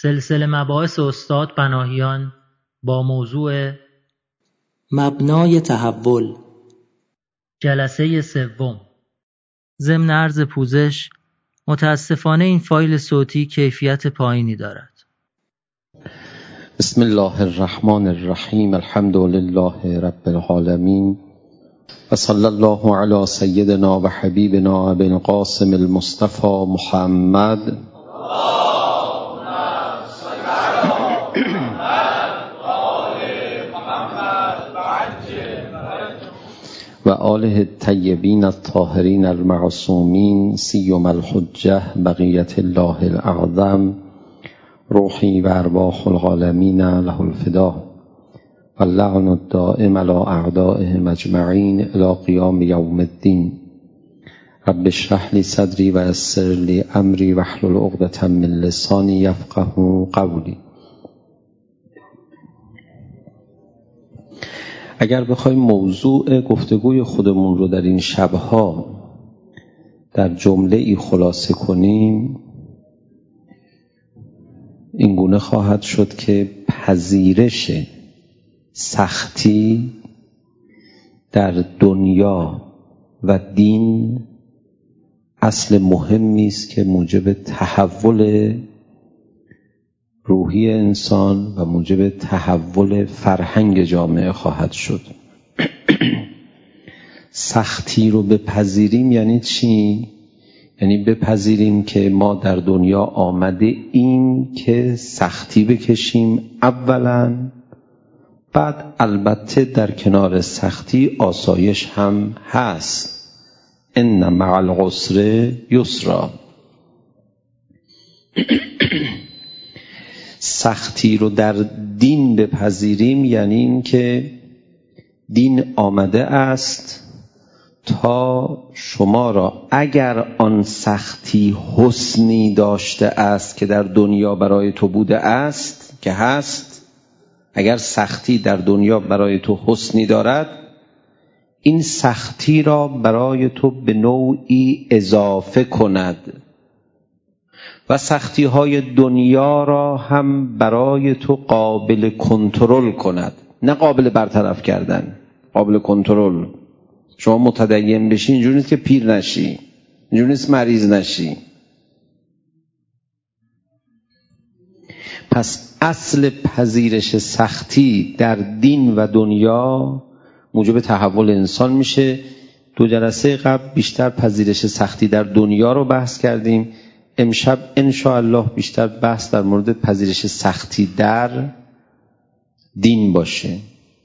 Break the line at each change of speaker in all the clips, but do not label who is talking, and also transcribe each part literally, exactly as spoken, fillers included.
سلسله مباحث استاد پناهیان با موضوع
مبنای تحول.
جلسه سوم. ضمن عرض پوزش، متاسفانه این فایل صوتی کیفیت پایینی دارد.
بسم الله الرحمن الرحیم. الحمد لله رب العالمین و صلی الله علی سیدنا و حبیبنا ابی القاسم المصطفى محمد و آله الطیبین الطاهرین المعصومین سیما الحجة بقیت الله الاعظم روحی و ارواح العالمین له الفدا و اللعن الدائم علی اعدائهم اجمعین الی قیام یوم الدین. رب اشرح لی صدری و یسر لی امری واحلل عقدة من لسانی یفقهوا قولی. اگر بخوایم موضوع گفتگوی خودمون رو در این شبها در جمله ای خلاصه کنیم، این گونه خواهد شد که پذیرش سختی در دنیا و دین اصل مهمی است که موجب تحول روحی انسان و موجب تحول فرهنگ جامعه خواهد شد. سختی رو بپذیریم یعنی چی؟ یعنی بپذیریم که ما در دنیا آمده ایم که سختی بکشیم اولا، بعد البته در کنار سختی آسایش هم هست. ان مع العسر یسرا. سختی رو در دین بپذیریم یعنی این که دین آمده است تا شما را اگر آن سختی حسنی داشته است که در دنیا برای تو بوده است که هست، اگر سختی در دنیا برای تو حسنی دارد، این سختی را برای تو به نوعی اضافه کند و سختی های دنیا را هم برای تو قابل کنترل کند، نه قابل برطرف کردن، قابل کنترل. شما متدین بشی اینجوری نیست که پیر نشی، اینجوری نیست مریض نشی. پس اصل پذیرش سختی در دین و دنیا موجب تحول انسان میشه. دو جلسه قبل بیشتر پذیرش سختی در دنیا رو بحث کردیم. امشب انشاءالله بیشتر بحث در مورد پذیرش سختی در دین باشه.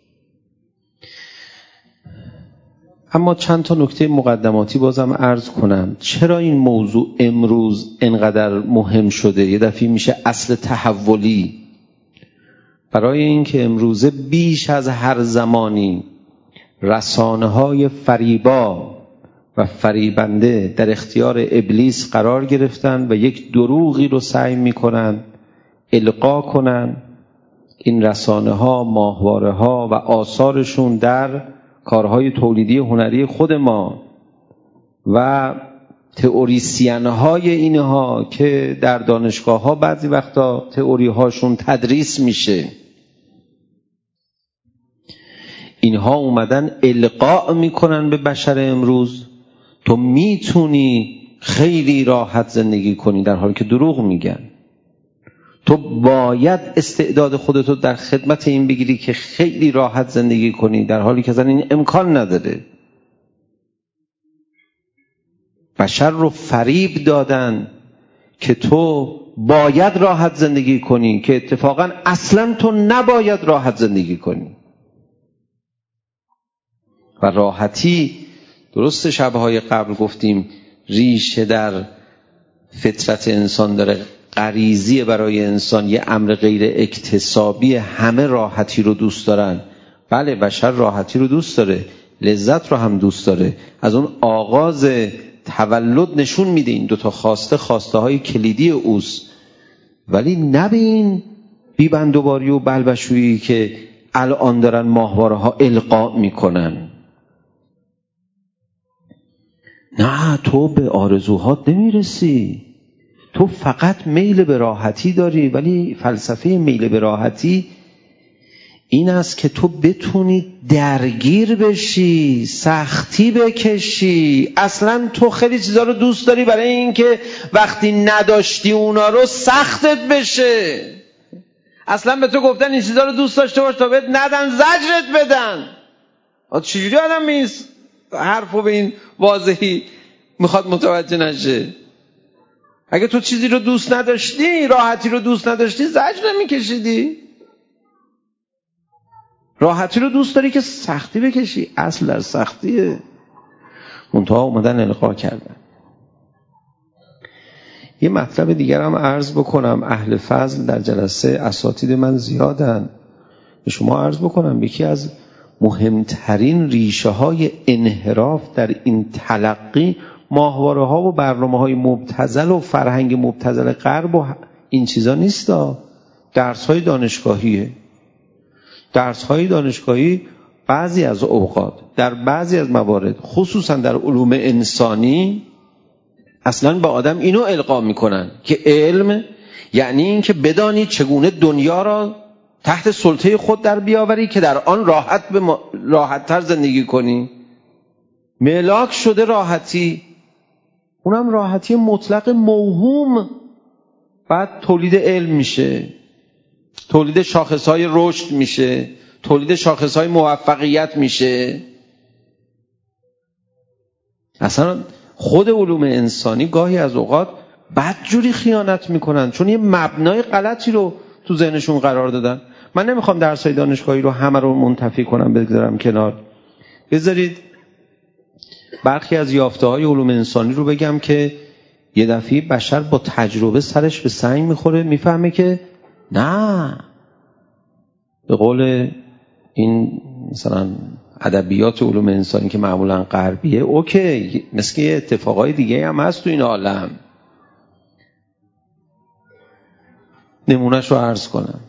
اما چند تا نکته مقدماتی بازم عرض کنم. چرا این موضوع امروز انقدر مهم شده؟ یه دفعه میشه اصل تحولی. برای اینکه امروزه بیش از هر زمانی رسانه‌های فریبا و فریبنده در اختیار ابلیس قرار گرفتن و یک دروغی رو سعی میکنن القا کنن. این رسانه‌ها، ماهواره‌ها و آثارشون در کارهای تولیدی هنری خود ما و تئوریسین‌های اینها که در دانشگاه‌ها بعضی وقتا تئوری‌هاشون تدریس میشه، اینها اومدن القا میکنن به بشر امروز تو میتونی خیلی راحت زندگی کنی، در حالی که دروغ میگن. تو باید استعداد خودتو در خدمت این بگیری که خیلی راحت زندگی کنی، در حالی که اصلا این امکان نداره. بشر رو فریب دادن که تو باید راحت زندگی کنی، که اتفاقا اصلا تو نباید راحت زندگی کنی. و راحتی، درست شبهای قبل گفتیم، ریشه در فطرت انسان داره، غریزی برای انسان، یه امر غیر اکتسابی. همه راحتی رو دوست دارن. بله، بشر راحتی رو دوست داره، لذت رو هم دوست داره. از اون آغاز تولد نشون میده این دوتا خواسته خواسته های کلیدی اوست. ولی نبین بیبندوباری و بلبشویی که الان دارن ماهواره ها القا میکنن. نه، تو به آرزوهات نمیرسی، تو فقط میل به راحتی داری، ولی فلسفه میل به راحتی این است که تو بتونی درگیر بشی، سختی بکشی. اصلا تو خیلی چیزا رو دوست داری برای اینکه وقتی نداشتی اونا رو سختت بشه. اصلا به تو گفتن این چیزا رو دوست داشته باش تا بهت ندن زجرت بدن. چجوری آدم میست حرفو به این واضحی میخواد متوجه نشه؟ اگه تو چیزی رو دوست نداشتی، راحتی رو دوست نداشتی، زجر نمیکشیدی. راحتی رو دوست داری که سختی بکشی. اصل در سختیه. منتها اومدن القا کردن. یه مطلب دیگر هم عرض بکنم. اهل فضل در جلسه اساتید من زیادن. به شما عرض بکنم یکی از مهمترین ریشه های انحراف در این تلقی ماهواره ها و برنامه های مبتذل و فرهنگ مبتذل غرب و این چیزا نیستا. درس های دانشگاهیه. درس های دانشگاهی بعضی از اوقات در بعضی از موارد خصوصا در علوم انسانی اصلا به آدم اینو القا میکنن که علم یعنی این که بدانی چگونه دنیا را تحت سلطه خود در بیاوری که در آن راحت به ما... راحت تر زندگی کنی. ملاک شده راحتی، اونم راحتی مطلق موهوم. بعد تولید علم میشه، تولید شاخصهای رشد میشه، تولید شاخصهای موفقیت میشه. اصلا خود علوم انسانی گاهی از اوقات بدجوری خیانت میکنن چون یه مبنای غلطی رو تو ذهنشون قرار دادن. من نمیخوام درسای دانشگاهی رو همه رو منتفی کنم بذارم کنار. بذارید برخی از یافته‌های علوم انسانی رو بگم که یه دفعه بشر با تجربه سرش به سنگ میخوره، میفهمه که نه، به قول این مثلا ادبیات علوم انسانی که معمولا غربیه، اوکی، مثل که اتفاقای دیگه هم هست تو این عالم. نمونهش رو عرض کنم.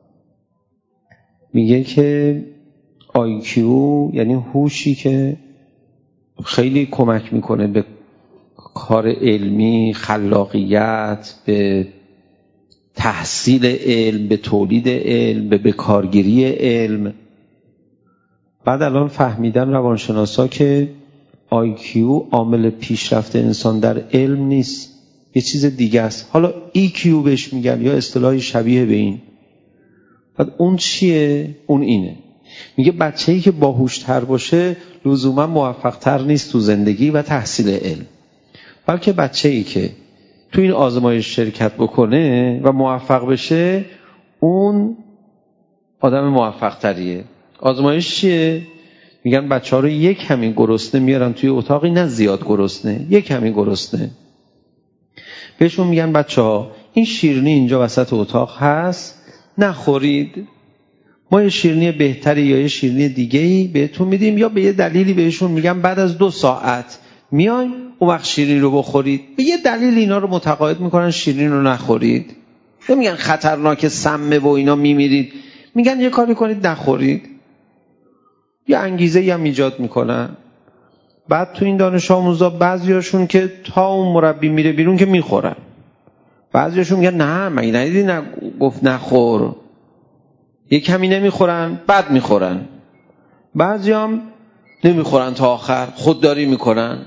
میگه که آی کیو یعنی هوشی که خیلی کمک میکنه به کار علمی، خلاقیت، به تحصیل علم، به تولید علم، به بکارگیری علم. بعد الان فهمیدن روانشناسا که آی کیو عامل پیشرفت انسان در علم نیست، یه چیز دیگه است. حالا ای کیو بهش میگن یا اصطلاحی شبیه به این. بعد اون چیه؟ اون اینه. میگه بچه‌ای که باهوش‌تر باشه لزوما موفق‌تر نیست تو زندگی و تحصیل علم، بلکه بچه‌ای که تو این آزمایش شرکت بکنه و موفق بشه اون آدم موفق‌تریه. آزمایش چیه؟ میگن بچه‌ها رو یک کمی گرسنه میارن توی اتاقی، نه زیاد گرسنه، یک کمی گرسنه. بهشون میگن بچه‌ها این شیرینی اینجا وسط اتاق هست، نخورید. ما یه شیرینی بهتری یا یه شیرینی دیگه‌ای بهتون میدیم، یا به یه دلیلی بهشون میگم بعد از دو ساعت میایم اون وقت شیرینی رو بخورید. به یه دلیل اینا رو متقاعد میکنن شیرینی رو نخورید. نمیگن خطرناک سمه و اینا میمیرید، میگن یه کاری کنید نخورید. یه انگیزه هم ایجاد میکنن. بعد تو این دانش آموزا بعضیاشون که تا اون مربی میره بیرون که میخورن، بعضیاشون میگن نه مگه ندیدی نه گفت نخور، یه کمی نمیخورن بعد میخورن. بعضی هم نمیخورن تا آخر، خودداری میکنن.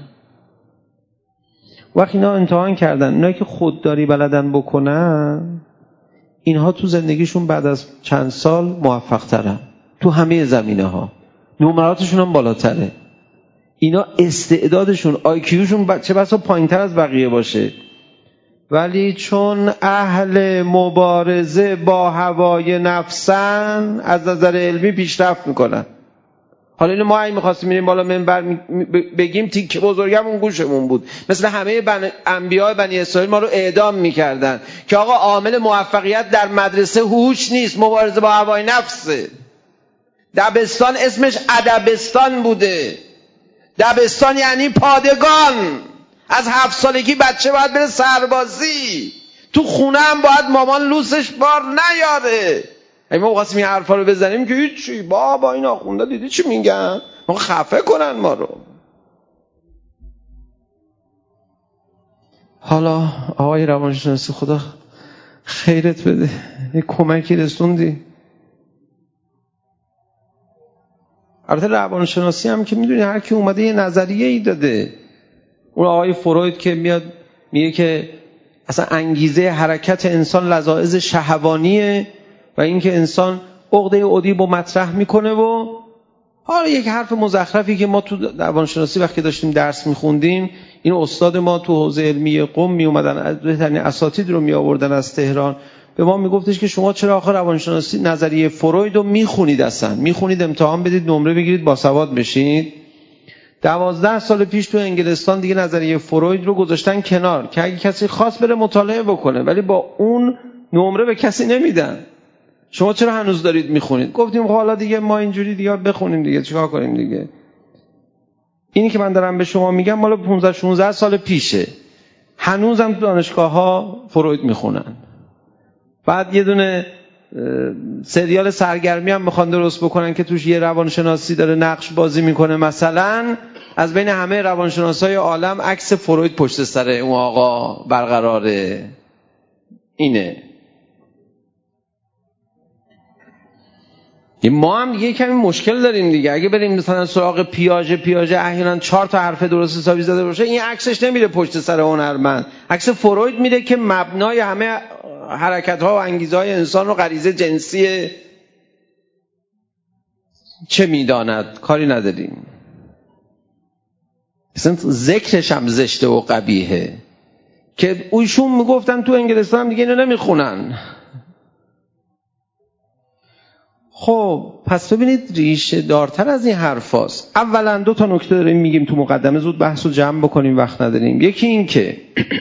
وقتی اینا امتحان کردن، اینا که خودداری بلدن بکنن، اینها تو زندگیشون بعد از چند سال موفق ترن تو همه زمینه ها، نمراتشون هم بالاتره. اینا استعدادشون، آی کیوشون چه بسا پایین تر از بقیه باشه، ولی چون اهل مبارزه با هوای نفسن از نظر علمی پیشرفت میکنن. حالا اینو ما اگه می‌خواستیم میریم بالا منبر بگیم تیکه بزرگمون گوشمون بود، مثل همه بن... انبیاء بنی اسرائیل ما رو اعدام میکردن که آقا عامل موفقیت در مدرسه هوش نیست، مبارزه با هوای نفسه. دبستان اسمش ادبستان بوده. دبستان یعنی پادگان. از هفت سالگی بچه باید بره سربازی، تو خونه هم باید مامان لوسش بار نیاره. اگه ما بخواستیم این حرفا رو بزنیم که هیچی، بابا این آخونده دیدی چی میگن، ما خفه کنن ما رو. حالا آقای روانشناسی خدا خیرت بده، یه کمکی رسوندی. البته روانشناسی هم که میدونی هر کی اومده یه نظریه ای داده. اون آقای فروید که میاد میگه که اصلا انگیزه حرکت انسان لذاذ شهوانیه و اینکه انسان عقده ادیب رو مطرح میکنه و حالا یک حرف مزخرفی که ما تو روانشناسی وقتی داشتیم درس میخوندیم، این استاد ما تو حوزه علمی قم می اومدن بهترین اساتید رو می آوردن از تهران، به ما میگفتش که شما چرا آخر روانشناسی نظریه فروید رو میخونید، اصلا میخونید امتحان بدید نمره بگیرید باسواد بشید. دوازده سال پیش تو انگلستان دیگه نظریه فروید رو گذاشتن کنار که اگه کسی خواست بره مطالعه بکنه، ولی با اون نمره به کسی نمیدن. شما چرا هنوز دارید میخونید؟ گفتیم حالا دیگه ما اینجوری دیگه بخونیم دیگه، چیکار کنیم دیگه. اینی که من دارم به شما میگم مال پانزده شانزده سال پیشه، هنوزم تو دانشگاه ها فروید میخونن. بعد یه دونه سریال سرگرمی هم میخوان درست بکنن که توش یه روانشناسی داره نقش بازی میکنه، مثلا از بین همه روانشناسای عالم عکس فروید پشت سر اون آقا برقراره. اینه. ما هم دیگه کمی مشکل داریم دیگه. اگه بریم مثلا سراغ پیاژه پیاژه احیانا چهار تا حرف درست حسابی زده باشه، این عکسش نمیره پشت سر هنرمند، عکس فروید میره که مبنای همه حرکت ها و انگیزه های انسان رو غریزه جنسی چه میداند، کاری نداریم. اصلا ذکرش هم زشته و قبیحه که اویشون میگفتن تو انگلستان دیگه اینو نمیخونن. خب پس ببینید ریشه دارتر از این حرف هاست. اولا دو تا نکته داریم میگیم تو مقدمه، زود بحث رو جمع بکنیم وقت نداریم. یکی این که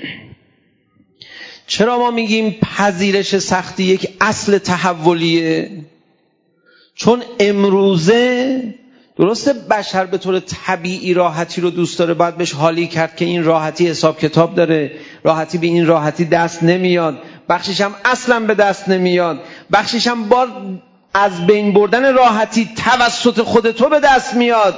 چرا ما میگیم پذیرش سختی یک اصل تحولیه؟ چون امروزه درسته بشر به طور طبیعی راحتی رو دوست داره، باید بهش حالی کرد که این راحتی حساب کتاب داره، راحتی به این راحتی دست نمیاد، بخشش هم اصلا به دست نمیاد، بخشش هم با از بین بردن راحتی توسط خود تو به دست میاد.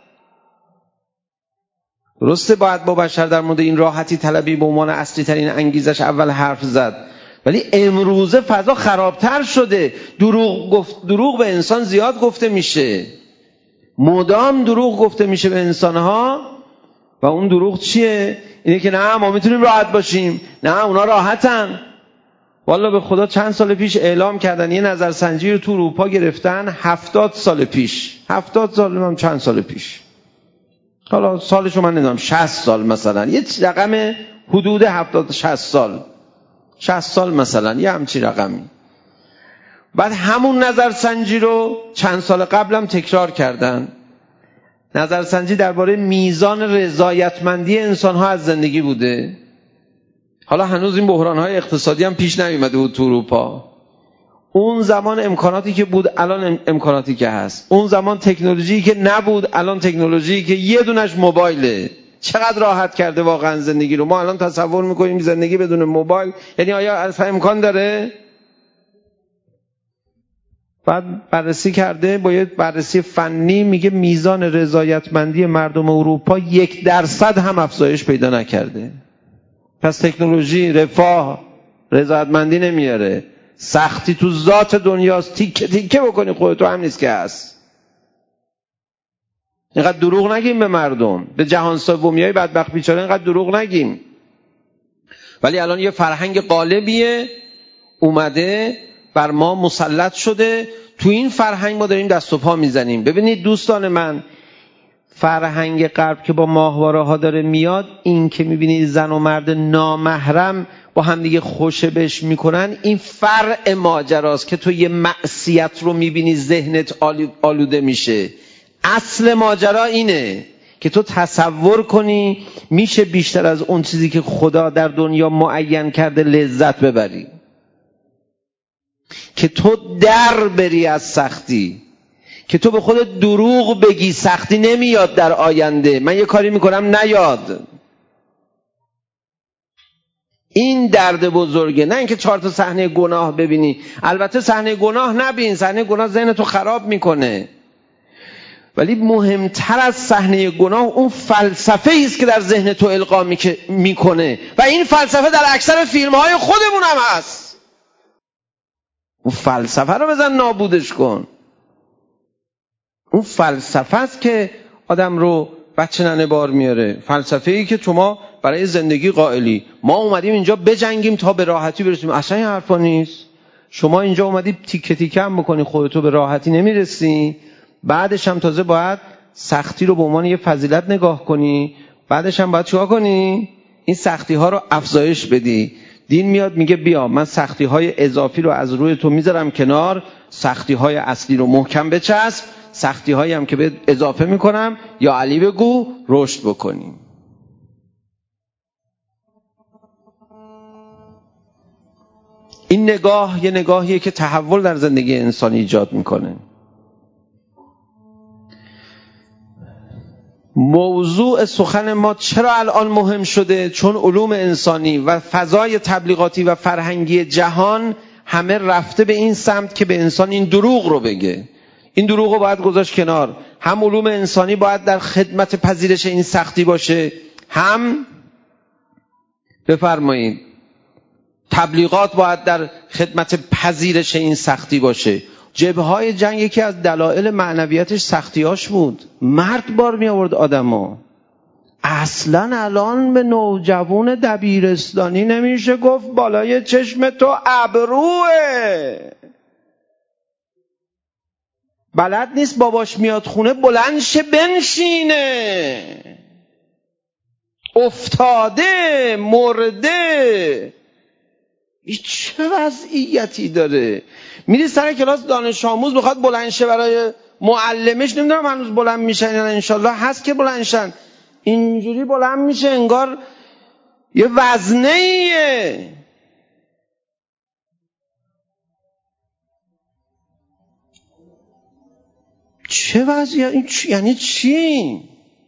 درسته باید با بشر در مورد این راحتی طلبی به عنوان اصلی ترین انگیزش اول حرف زد، ولی امروزه فضا خرابتر شده. دروغ گفت، دروغ به انسان زیاد گفته میشه، مدام دروغ گفته میشه به انسانها. و اون دروغ چیه؟ اینه که نه ما میتونیم راحت باشیم، نه اونا راحتن. والا به خدا چند سال پیش اعلام کردن یه نظرسنجی رو تو اروپا گرفتن، هفتاد سال پیش، هفتاد سال هم چند سال پیش، حالا سالشو من نمیدونم، شصت سال مثلا، یه رقم حدود هفتاد شصت سال، شصت سال مثلا، یه همچی رقمی. بعد همون نظرسنجی رو چند سال قبلم تکرار کردن، نظرسنجی درباره میزان رضایتمندی انسان‌ها از زندگی بوده. حالا هنوز این بحران‌های اقتصادی هم پیش نیومده بود تو اروپا. اون زمان امکاناتی که بود الان امکاناتی که هست، اون زمان تکنولوژی که نبود الان تکنولوژی که یه دونش موبایله. چقدر راحت کرده واقعا زندگی رو. ما الان تصور میکنیم زندگی بدون موبایل یعنی آیا اصلا امکان داره؟ بعد بررسی کرده با یه بررسی فنی میگه میزان رضایتمندی مردم اروپا یک درصد هم افزایش پیدا نکرده. پس تکنولوژی رفاه رضایتمندی نمیاره، سختی تو ذات دنیاست. تیکه تیکه بکنی خودتو هم نیست که هست. اینقدر دروغ نگیم به مردم، به جهان سومیای بدبخت بیچاره اینقدر دروغ نگیم. ولی الان یه فرهنگ قالبیه اومده بر ما مسلط شده، تو این فرهنگ ما داریم دست و پا میزنیم. ببینید دوستان من، فرهنگ غرب که با ماهواره ها داره میاد، این که میبینید زن و مرد نامحرم با هم دیگه خوشبش میکنن، این فرع ماجراست که تو یه معصیت رو میبینی ذهنت آلوده میشه. اصل ماجرا اینه که تو تصور کنی میشه بیشتر از اون چیزی که خدا در دنیا معین کرده لذت ببری، که تو در بری از سختی، که تو به خودت دروغ بگی سختی نمیاد در آینده، من یه کاری میکنم نیاد. این درد بزرگه، نه اینکه چهار تا صحنه گناه ببینی. البته صحنه گناه نبین، صحنه گناه ذهنتو خراب میکنه. ولی مهمتر از صحنه گناه اون فلسفه است که در ذهن تو القا میکنه و این فلسفه در اکثر فیلم‌های خودمون هم هست. اون فلسفه رو بزن نابودش کن. اون فلسفه است که آدم رو بچه ننه بار میاره. فلسفه‌ای که شما برای زندگی قائلی ما اومدیم اینجا بجنگیم تا به راحتی برسیم. اصلا این حرفا نیست. شما اینجا اومدی تیکه تیکه هم بکنی خودتو به راحتی نمیرسی. بعدش هم تازه باید سختی رو به عنوان یه فضیلت نگاه کنی. بعدش هم باید چیکار کنی؟ این سختی ها رو افزایش بدی. دین میاد میگه بیا من سختی های اضافی رو از روی تو میذارم کنار، سختی های اصلی رو محکم بچسب، سختی هایی هم که به اضافه میکنم یا علی بگو رشد بکنیم. این نگاه یه نگاهیه که تحول در زندگی انسانی ایجاد میکنه. موضوع سخن ما چرا الان مهم شده؟ چون علوم انسانی و فضای تبلیغاتی و فرهنگی جهان همه رفته به این سمت که به انسان این دروغ رو بگه. این دروغ رو باید گذاشت کنار. هم علوم انسانی باید در خدمت پذیرش این سختی باشه، هم بفرمایید تبلیغات باید در خدمت پذیرش این سختی باشه. جبهه‌های جنگ یکی از دلایل معنویتش سختیاش بود. مرد بار می آورد آدمو. اصلا الان به نوجوان دبیرستانی نمیشه گفت بالای چشم تو ابروه. بلد نیست باباش میاد خونه بلند شه بنشینه. افتاده مرده. این چه وضعیتی داره؟ میری سر کلاس دانش آموز میخواد بلند شه برای معلمش، نمیدونم هنوز بلند میشن یا انشالله هست که بلند شن، اینجوری بلند میشه انگار یه وزنه ایه. چه وضعیت؟ این چ... یعنی چی؟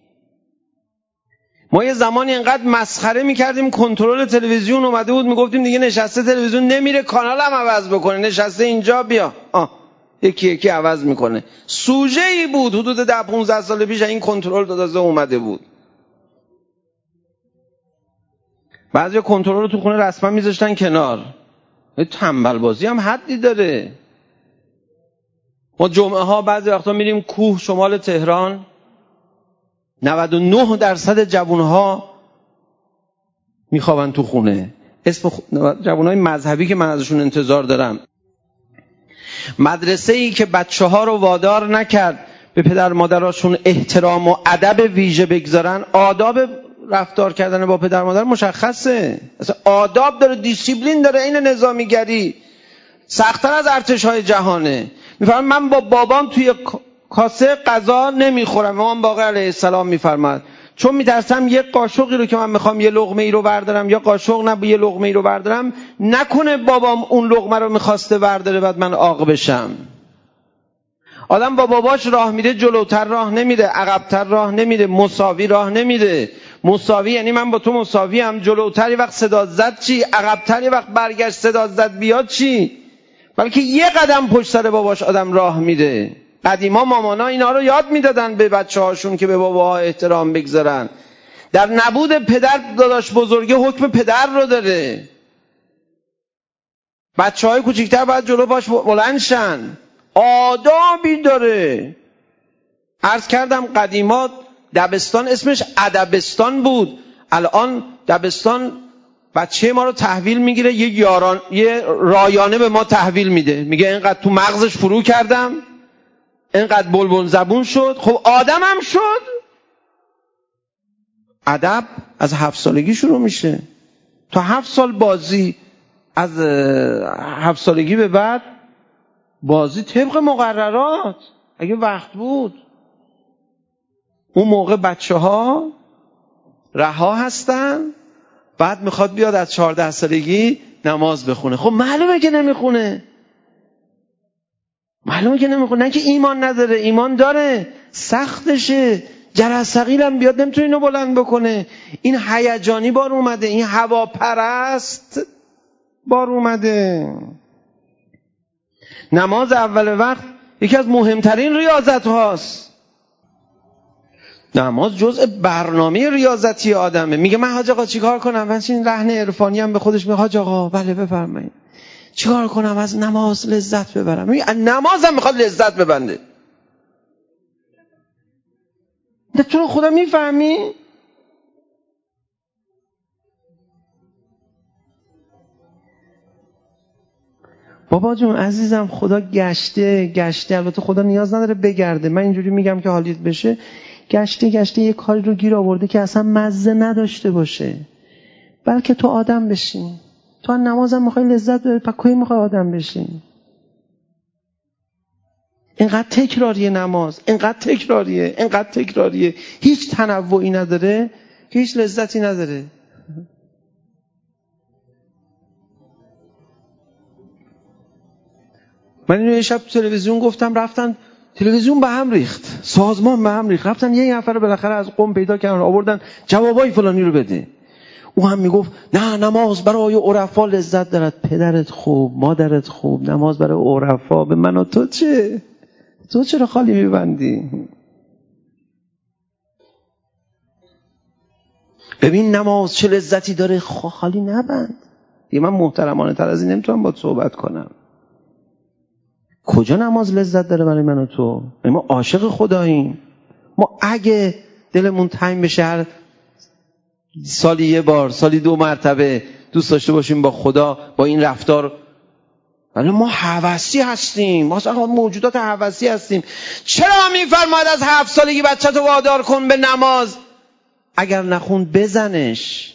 ما یه زمانی اینقدر مسخره میکردیم کنترل تلویزیون اومده بود میگفتیم دیگه نشسته تلویزیون نمیره کانال هم عوض بکنه، نشسته اینجا بیا آه یکی یکی عوض میکنه. سوژه ای بود حدود ده پونزده سال پیش این کنترل تازه اومده بود. بعضی کنترل رو تو خونه رسما میذاشتن کنار. تنبل بازی هم حدی داره. ما جمعه ها بعضی وقتا میریم کوه شمال تهران، نود و نه درصد جوانها میخوابن تو خونه. اسم خ... جوانهای مذهبی که من ازشون انتظار دارم. مدرسه ای که بچه ها رو وادار نکرد به پدر مادراشون احترام و ادب ویژه بگذارن. آداب رفتار کردن با پدر مادر مشخصه، اصلا آداب داره، دیسیپلین داره، این نظامیگری سخت‌تر از ارتش‌های جهانه. میفرمان من با بابام توی کاسه غذا نمیخورم. امام باقر علیه السلام میفرماد چون میترسم یه قاشقی رو که من میخوام یه لقمه ای رو بردارم یا قاشق نه یه لقمه ای رو بردارم نکنه بابام اون لقمه رو میخواسته برداره بعد من عاق بشم. آدم با باباش راه میره جلوتر راه نمیره، عقبتر راه نمیره، مساوی راه نمیره. مساوی یعنی من با تو مساوی هم، جلوتر یه وقت صدا زد چی، عقبتر یه وقت برگشت صدا زد بیاد چی، بلکه یه قدم پشت سر باباش آدم راه میره. قدیما مامانا اینا رو یاد میدادن به بچه هاشون که به باباها احترام بگذارن. در نبود پدر داداش بزرگه حکم پدر رو داره. بچه های کوچیکتر باید جلو باش بلند شن، آدابی داره. عرض کردم قدیما دبستان اسمش ادبستان بود، الان دبستان بچه ما رو تحویل میگیره، یه یاران یه رایانه به ما تحویل میده، میگه اینقدر تو مغزش فرو کردم، اینقدر بلبل زبون شد. خب آدم هم شد. ادب از هفت سالگی شروع میشه تا هفت سال بازی، از هفت سالگی به بعد بازی طبق مقررات اگه وقت بود. اون موقع بچه ها رها هستن، بعد میخواد بیاد از چهارده سالگی نماز بخونه. خب معلومه که نمیخونه، معلومه که نمیخونه. نه که ایمان نداره، ایمان داره، سختشه، جرس ثقیلم بیاد نمیتونه اینو بلند بکنه. این هیجانی بار اومده، این هواپرست بار اومده. نماز اول وقت یکی از مهمترین ریاضت هاست. نماز جزء برنامه ریاضتی آدمه. میگه من حاج آقا چیکار کنم؟ من این لحن عرفانی هم به خودش میگه حاج آقا بله بفرمایید چیکار کنم از نماز لذت ببرم؟ میگه نماز هم میخواد لذت ببنده. نه تو خدا میفهمی؟ بابا جون عزیزم خدا گشته گشته البته خدا نیاز نداره بگرده، من اینجوری میگم که حالیت بشه، گشته گشته یه کاری رو گیر آورده که اصلا مزه نداشته باشه، بلکه تو آدم بشی. تو از نمازم میخوای لذت ببری، پس کی میخوای آدم بشی؟ اینقدر تکراریه نماز، اینقدر تکراریه، اینقدر تکراریه، هیچ تنوعی نداره که هیچ لذتی نداره. من اینو یه شب تو تلویزیون گفتم، رفتن تلویزیون به هم ریخت، سازمان به هم ریخت، رفتن یه نفر بالاخره از قم پیدا کردن آوردن جوابای فلانی رو بده. او هم میگفت نه نماز برای عرفا لذت دارد. پدرت خوب، مادرت خوب، نماز برای عرفا، به من و تو چه؟ تو چرا خالی میبندی؟ ببین نماز چه لذتی داره، خالی نبند. یه من محترمانه تر از این نمیتونم باهات صحبت کنم. کجا نماز لذت داره برای من و تو؟ ما عاشق خداییم. ما اگه دلمون تنگ بشه هر سالی یه بار، سالی دو مرتبه دوست داشته باشیم با خدا با این رفتار، ولی ما هوسی هستیم، ما اصلا موجودات هوسی هستیم. چرا میفرماید از هفت سالگی بچه تو وادار کن به نماز، اگر نخوند بزنش،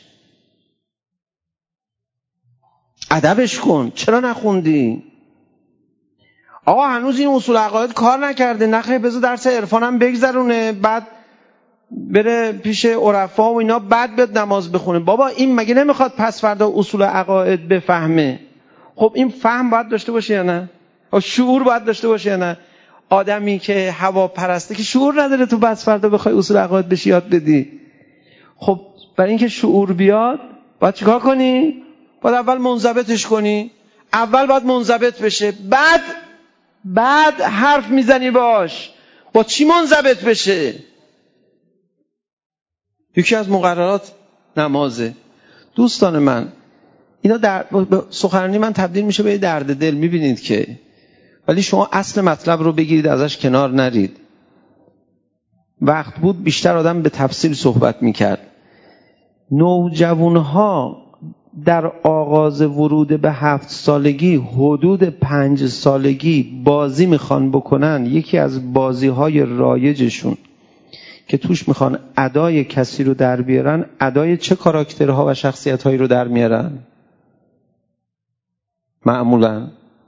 ادبش کن. چرا نخوندی؟ آقا هنوز این اصول عقاید کار نکرده، نخیر بذار درس عرفانم بگذرونه بعد بره پیش عرفا و اینا بعد بیاد نماز بخونه. بابا این مگه نمیخواد پس فردا اصول عقاید بفهمه؟ خب این فهم باید داشته باشه یا نه؟ شعور باید داشته باشه یا نه؟ آدمی که هوا پرسته که شعور نداره تو پس فردا بخوای اصول عقاید بهش یاد بدی. خب برای اینکه شعور بیاد باید چیکار کنی؟ باید اول منضبطش کنی. اول باید منضبط بشه، بعد بعد حرف میزنی باش. با چی منضبط بشه؟ یکی از مقررات نمازه. دوستان من اینا در سخنرانی من تبدیل میشه به یه درد دل، میبینید که، ولی شما اصل مطلب رو بگیرید ازش کنار نرید. وقت بود بیشتر آدم به تفصیل صحبت میکرد. نوجوانها در آغاز ورود به هفت سالگی حدود پنج سالگی بازی میخوان بکنن. یکی از بازی های رایجشون که توش میخوان ادای کسی رو در بیارن، ادای چه کاراکترها و شخصیت هایی رو در میارن؟ معمولا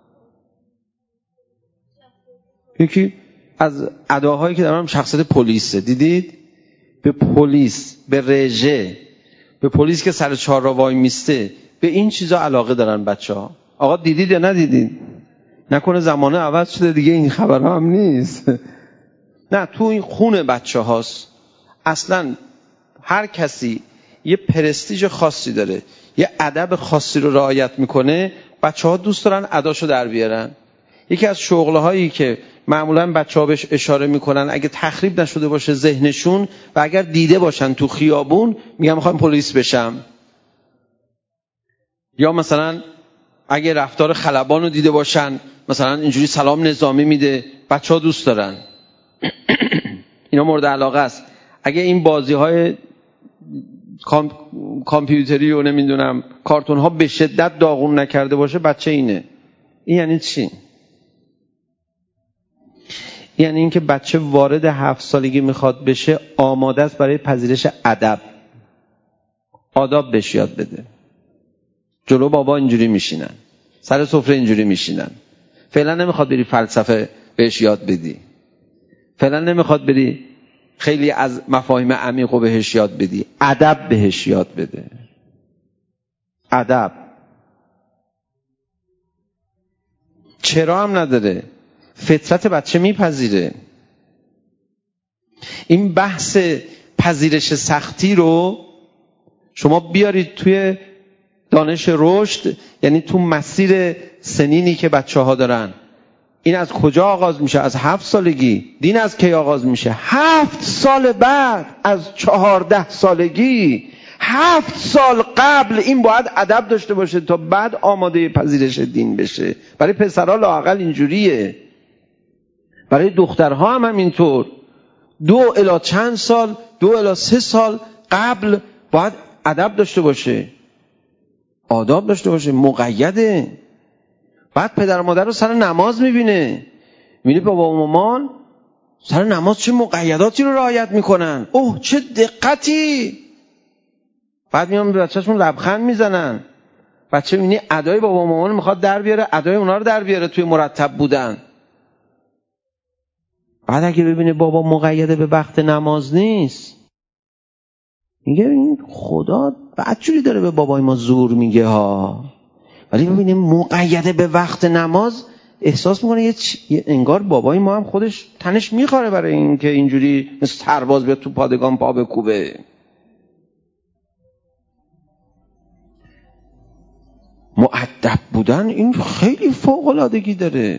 یکی از اداهایی که دارم شخصیت پلیسه. دیدید؟ به پلیس، به رژه، به پلیس که سر چهار را وای میسته، به این چیزا علاقه دارن بچه ها. آقا دیدید یا ندیدید؟ نکنه زمانه عوض شده دیگه این خبرها هم نیست. نه، تو این خون بچه هاست. اصلا هر کسی یه پرستیژ خاصی داره، یه ادب خاصی رو رعایت میکنه. بچه ها دوست دارن اداشو در بیارن. یکی از شغلهایی که معمولا بچه ها بهش اشاره میکنن اگه تخریب نشده باشه ذهنشون و اگر دیده باشن تو خیابون، میگن میخوایم پلیس بشم. یا مثلا اگه رفتار خلبان رو دیده باشن، مثلا اینجوری سلام نظامی میده، بچه ها دوست دارن. اینا مورد علاقه است. اگه این بازی های کام... کامپیوتری و نمیدونم کارتون ها به شدت داغون نکرده باشه، بچه اینه. این یعنی چی؟ یعنی اینکه بچه وارد هفت سالگی میخواد بشه، آماده است برای پذیرش ادب. آداب بهش یاد بده. جلو بابا اینجوری میشینن، سر سفره اینجوری میشینن. فعلا نمیخواد بری فلسفه بهش یاد بدی، فعلا نمیخواد بری خیلی از مفاهیم عمیقو بهش یاد بدی. ادب بهش یاد بده. ادب. چرا هم نداره، فطرت بچه میپذیره. این بحث پذیرش سختی رو شما بیارید توی دانش رشد، یعنی تو مسیر سنینی که بچه ها دارن. این از کجا آغاز میشه؟ از هفت سالگی. دین از کی آغاز میشه؟ هفت سال بعد از چهارده سالگی. هفت سال قبل این باید ادب داشته باشه تا بعد آماده پذیرش دین بشه. برای پسرها لااقل اینجوریه، برای دخترها هم همینطور. دو الی چند سال، دو الی سه سال قبل باید ادب داشته باشه، آداب داشته باشه، مقیده. بعد پدر و مادر رو سر نماز میبینه، میبینه بابا و مامان سر نماز چه مقیداتی رو رعایت میکنن، اوه چه دقتی. بعد میان به بچه‌شون لبخند میزنن. بچه میبینی ادای بابا و مامان میخواد در بیاره، ادای اونا رو در بیاره توی مرتب بودن. بعد اگه ببینه بابا مقیده به وقت نماز نیست، میگه این خدا بدجوری داره به بابای ما زور میگه ها. ولی ببینه مقیده به وقت نماز، احساس میکنه یه, چ... یه انگار بابای ما هم خودش تنش میخوره برای این که اینجوری مثل سرباز بیاد تو پادگان پا بکوبه. مؤدب بودن این خیلی فوق‌العادگی داره.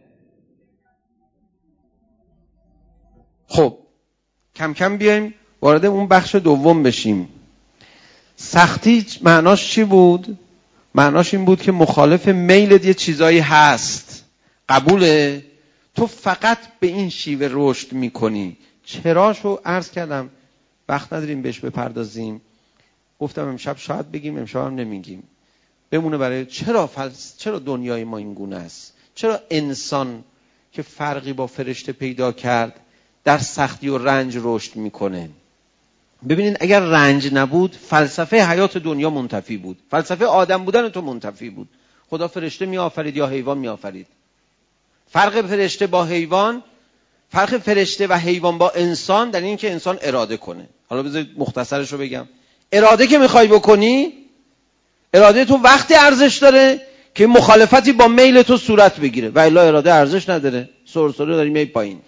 خب کم کم بیایم وارد اون بخش دوم بشیم. سختی معناش چی بود؟ معناش این بود که مخالف میلت یه چیزایی هست، قبوله؟ تو فقط به این شیوه رشد میکنی. چراشو عرض کردم، وقت نداریم بهش بپردازیم. گفتم امشب شاید بگیم، امشب هم نمیگیم، بمونه برای چرا فلس... چرا دنیای ما این گونه است، چرا انسان که فرقی با فرشته پیدا کرد در سختی و رنج رشد میکنه. ببینید اگر رنج نبود فلسفه حیات دنیا منتفی بود، فلسفه آدم بودن تو منتفی بود. خدا فرشته می آفرید یا حیوان می آفرید؟ فرق فرشته با حیوان، فرق فرشته و حیوان با انسان در این که انسان اراده کنه. حالا بذارید مختصرش رو بگم. اراده که میخوای بکنی، اراده تو وقتی ارزش داره که مخالفتی با میل تو صورت بگیره، و الا اراده ارزش نداره، سرسره داری می پایین.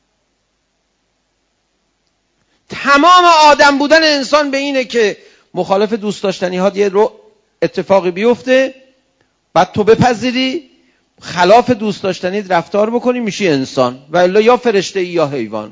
تمام آدم بودن انسان به اینه که مخالف دوست داشتنی ها یه رو اتفاقی بیفته، بعد تو بپذیری، خلاف دوست داشتنی رفتار بکنی، میشی انسان، و الا یا فرشته ای یا حیوان.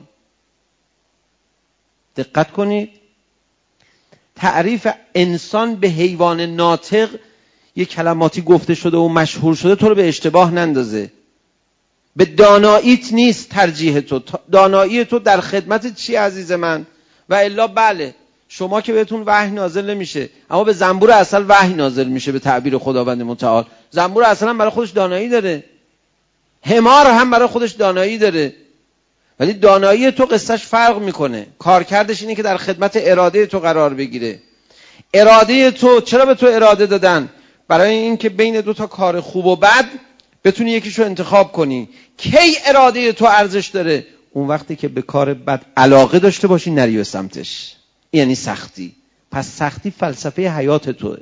دقت کنید، تعریف انسان به حیوان ناطق یه کلماتی گفته شده و مشهور شده تو رو به اشتباه نندازه. به داناییت نیست ترجیح تو، دانایی تو در خدمت چی عزیز من؟ و الا بله شما که بهتون وحی نازل نمیشه، اما به زنبور عسل وحی نازل میشه به تعبیر خداوند متعال. زنبور عسل هم برای خودش دانایی داره، حمار هم برای خودش دانایی داره، ولی دانایی تو قصهش فرق میکنه. کارکردش اینه که در خدمت اراده تو قرار بگیره. اراده تو چرا به تو اراده دادن؟ برای اینکه بین دو تا کار خوب و بد بتونی یکیشو انتخاب کنی. کی اراده تو ارزش داره؟ اون وقتی که به کار بد علاقه داشته باشی نری به سمتش، یعنی سختی. پس سختی فلسفه حیات توه.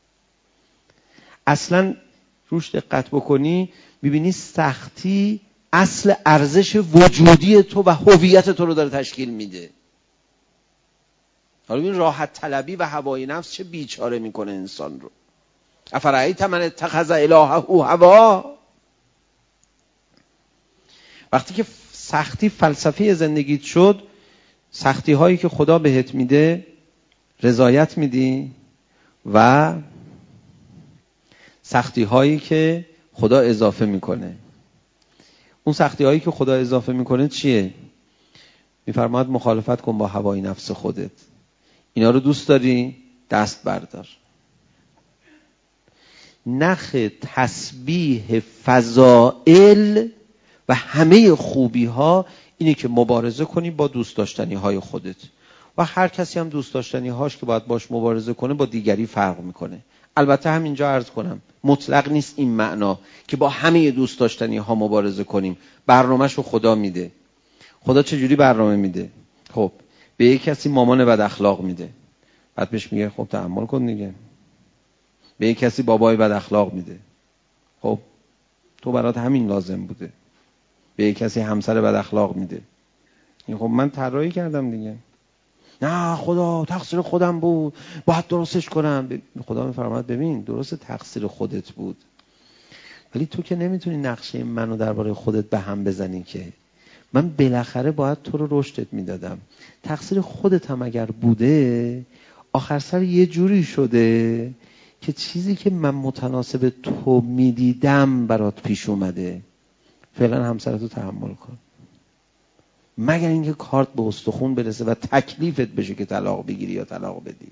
اصلا روش دقت بکنی ببینی سختی اصل ارزش وجودی تو و هویت تو رو داره تشکیل میده. حالا ببین راحت طلبی و هوای نفس چه بیچاره میکنه انسان رو. افرایت من اتخذ الهه هوا. وقتی که سختی فلسفه زندگیت شد، سختی هایی که خدا بهت میده رضایت میدی، و سختی هایی که خدا اضافه میکنه. اون سختی هایی که خدا اضافه میکنه چیه؟ میفرماید مخالفت کن با هوای نفس خودت. اینا رو دوست داری؟ دست بردار. نخ تسبیح فضائل و همه خوبی ها اینه که مبارزه کنی با دوست داشتنی های خودت. و هر کسی هم دوست داشتنی هاش که باید باش مبارزه کنه با دیگری فرق میکنه. البته همینجا عرض کنم مطلق نیست این معنا که با همه دوست داشتنی ها مبارزه کنیم. برنامه‌شو خدا میده. خدا چجوری برنامه میده؟ خب به یک کسی مامان بد اخلاق میده، بعد بهش میگه خب تحمل کن دیگه. به یک کسی بابای بد اخلاق میده، خب تو برات همین لازم بوده. به یک کسی همسر بد اخلاق میده، این خب من طراحی کردم دیگه. نه خدا تقصیر خودم بود، باید درستش کنم. خدا میفرماید ببین درست تقصیر خودت بود، ولی تو که نمیتونی نقشه منو درباره خودت به هم بزنی که. من بالاخره باید تو رو رشدت میدادم. تقصیر خودت هم اگر بوده، آخر سر یه جوری شده که چیزی که من متناسب تو میدیدم برات پیش اومده. فعلا همسرتو تحمل کن، مگر اینکه کارت به استخون برسه و تکلیفت بشه که طلاق بگیری یا طلاق بدی.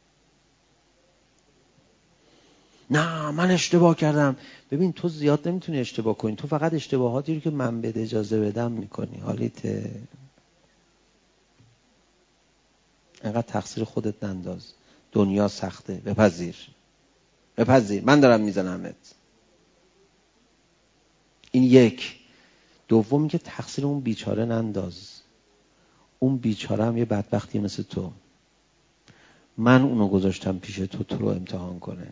نه من اشتباه کردم. ببین تو زیاد نمیتونی اشتباه کنی، تو فقط اشتباهاتی رو که من بده اجازه بدم میکنی. حالیت انقدر تقصیر خودت ننداز. دنیا سخته، بپذیر بپذیر من دارم میزنمت. این یک. دوم که تقصیر اون بیچاره ننداز. اون بیچاره هم یه بدبختی مثل تو. من اونو گذاشتم پیش تو تو رو امتحان کنه.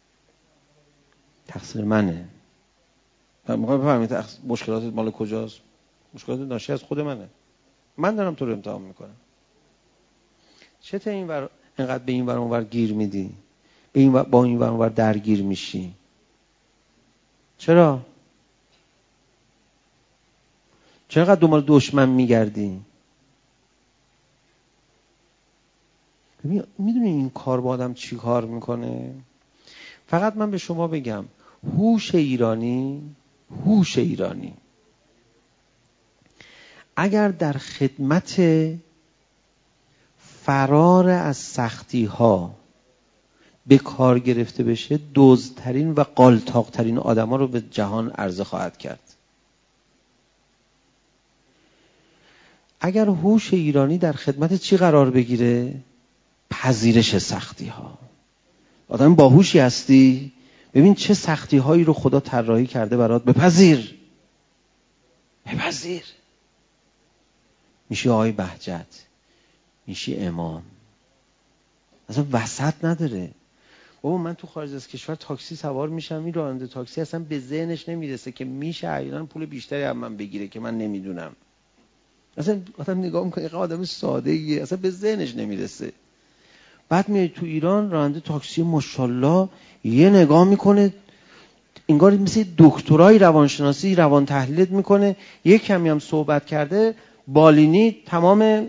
تقصیر منه. میخوام بفهمید مشکلاتت مال کجاست؟ مشکلات ناشی از خود منه. من دارم تو رو امتحان میکنم. چته این ور اینقدر به این ور اون ور گیر میدی؟ به این ور با این ور اون ور درگیر میشی؟ چرا؟ چرا اینقدر دنبال دشمن میگردی؟ ببین میدونی این کار با آدم چی کار میکنه؟ فقط من به شما بگم هوش ایرانی هوش ایرانی اگر در خدمت فرار از سختی ها به کار گرفته بشه، دزدترین و قالتاقترین آدم ها رو به جهان عرضه خواهد کرد. اگر هوش ایرانی در خدمت چی قرار بگیره؟ پذیرش سختی ها. آدم باهوشی هستی؟ ببین چه سختی هایی رو خدا طراحی کرده برات، بپذیر بپذیر. میشی آقای بهجت، میشی امام. اصلا وسط نداره. بابا من تو خارج از کشور تاکسی سوار میشم، این راننده تاکسی اصلا به ذهنش نمیرسه که میشه احیانا پول بیشتری از من بگیره که من نمیدونم. اصلا آدم نگاه میکنه اینقدر آدم ساده ایه، اصلا به ذهنش نمیرسه. بعد میای تو ایران راننده تاکسی ماشاءالله یه نگاه میکنه انگار مثل دکترای روانشناسی روان تحلیلت میکنه، یک کمی هم صحبت کرده بالینی تمام،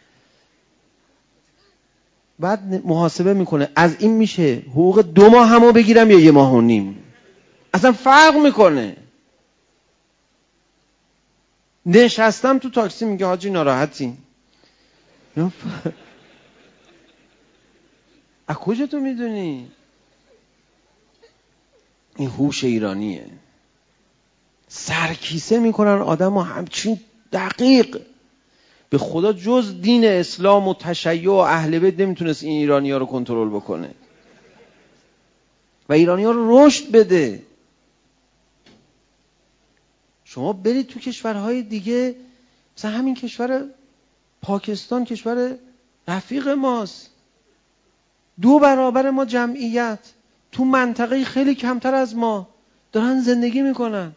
بعد محاسبه میکنه از این میشه حقوق دو ماه همو بگیرم یا یه ماه و نیم. اصلا فرق میکنه. نشستم تو تاکسی میگه حاجی ناراحتی. از کجا تو میدونی؟ این هوش ایرانیه. سرکیسه میکنن آدم ها همچین دقیق. به خدا جز دین اسلام و تشیع و اهل بیت نمیتونست این ایرانی ها رو کنترل بکنه و ایرانی ها رو رشد بده. شما برید تو کشورهای دیگه، مثلا همین کشور پاکستان کشور رفیق ماست، دو برابر ما جمعیت، تو منطقه خیلی کمتر از ما دارن زندگی میکنن.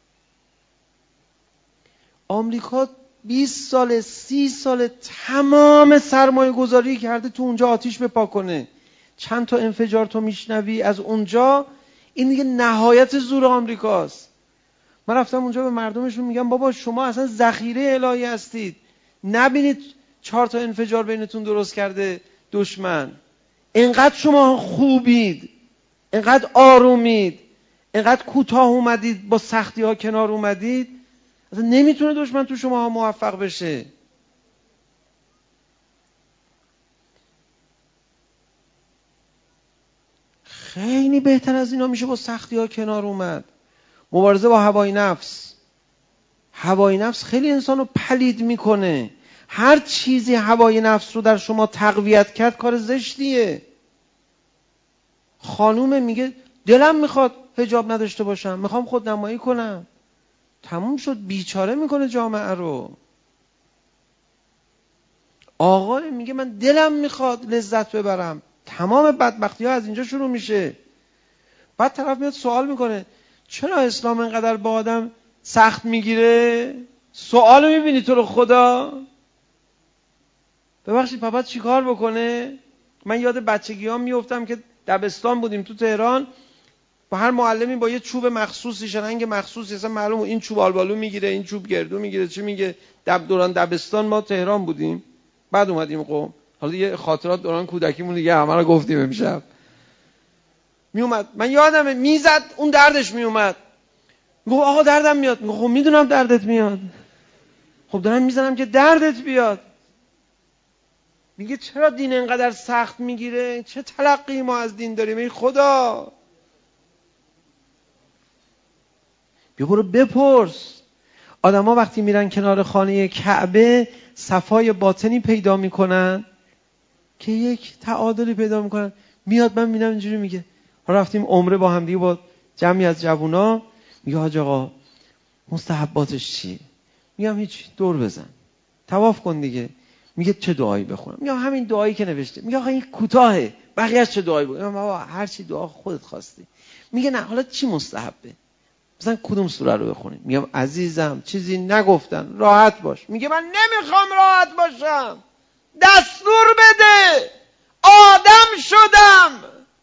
آمریکا بیست سال سی سال تمام سرمایه گذاری کرده تو اونجا آتیش بپا کنه. چند تا انفجار تو میشنوی از اونجا، این دیگه نهایت زور آمریکاست. من رفتم اونجا به مردمشون میگم بابا شما اصلا ذخیره الهی هستید، نبینید چهار تا انفجار بینتون درست کرده دشمن. اینقدر شما خوبید، اینقدر آرومید، اینقدر کوتاه اومدید، با سختی ها کنار اومدید، اصلا نمیتونه دشمن تو شما ها موفق بشه. خیلی بهتر از اینا میشه با سختی ها کنار اومد. مبارزه با هوای نفس. هوای نفس خیلی انسانو پلید میکنه. هر چیزی هوای نفس رو در شما تقویت کرد کار زشتیه. خانومه میگه دلم میخواد حجاب نداشته باشم، میخوام خود نمایی کنم. تموم شد، بیچاره میکنه جامعه رو. آقا میگه من دلم میخواد لذت ببرم. تمام بدبختی ها از اینجا شروع میشه. بعد طرف میاد سوال میکنه چرا اسلام اینقدر با آدم سخت میگیره؟ سوالو میبینی تو رو خدا؟ ببخشید پاپا چی کار بکنه؟ من یاد بچگی ها میفتم که دبستان بودیم تو تهران،
با هر معلمی با یه چوب مخصوصی، شننگ مخصوصی، اصلا معلومه این چوب آلبالو میگیره، این چوب گردو میگیره، چی میگه. دب دوران دبستان ما تهران بودیم، بعد اومدیم قم. حالا یه خاطرات دوران کودکیمون دیگه همه رو گفتیم امشب. میومد من یادمه میزد، اون دردش میومد، میگه آقا دردم میاد. میگه خب میدونم دردت میاد، خب دارم میزنم که دردت بیاد. میگه چرا دین اینقدر سخت میگیره؟ چه تلقی ما از دین داریم ای خدا؟ بیا برو بپرس. آدم ها وقتی میرن کنار خانه کعبه صفای باطنی پیدا میکنن که یک تعادلی پیدا میکنن. میاد من میبینم اینجوری میگه، ها رفتیم عمره با هم دیگه با جمعی از جوونا، میگه حاج آقا مستحباتش چیه؟ میگم هیچ، دور بزن طواف کن دیگه. میگه چه دعایی بخونم؟ میگم همین دعایی که نوشته. میگه آقا این کوتاهه، بقیه‌اش چه دعایی بخونم؟ میگم بابا هر چی دعا خودت خواستی. میگه نه حالا چی مستحبه؟ مثلا کدوم سوره رو بخونیم؟ میگم عزیزم چیزی نگفتن، راحت باش. میگه من نمیخوام راحت باشم، دستور بده، آدم شدم.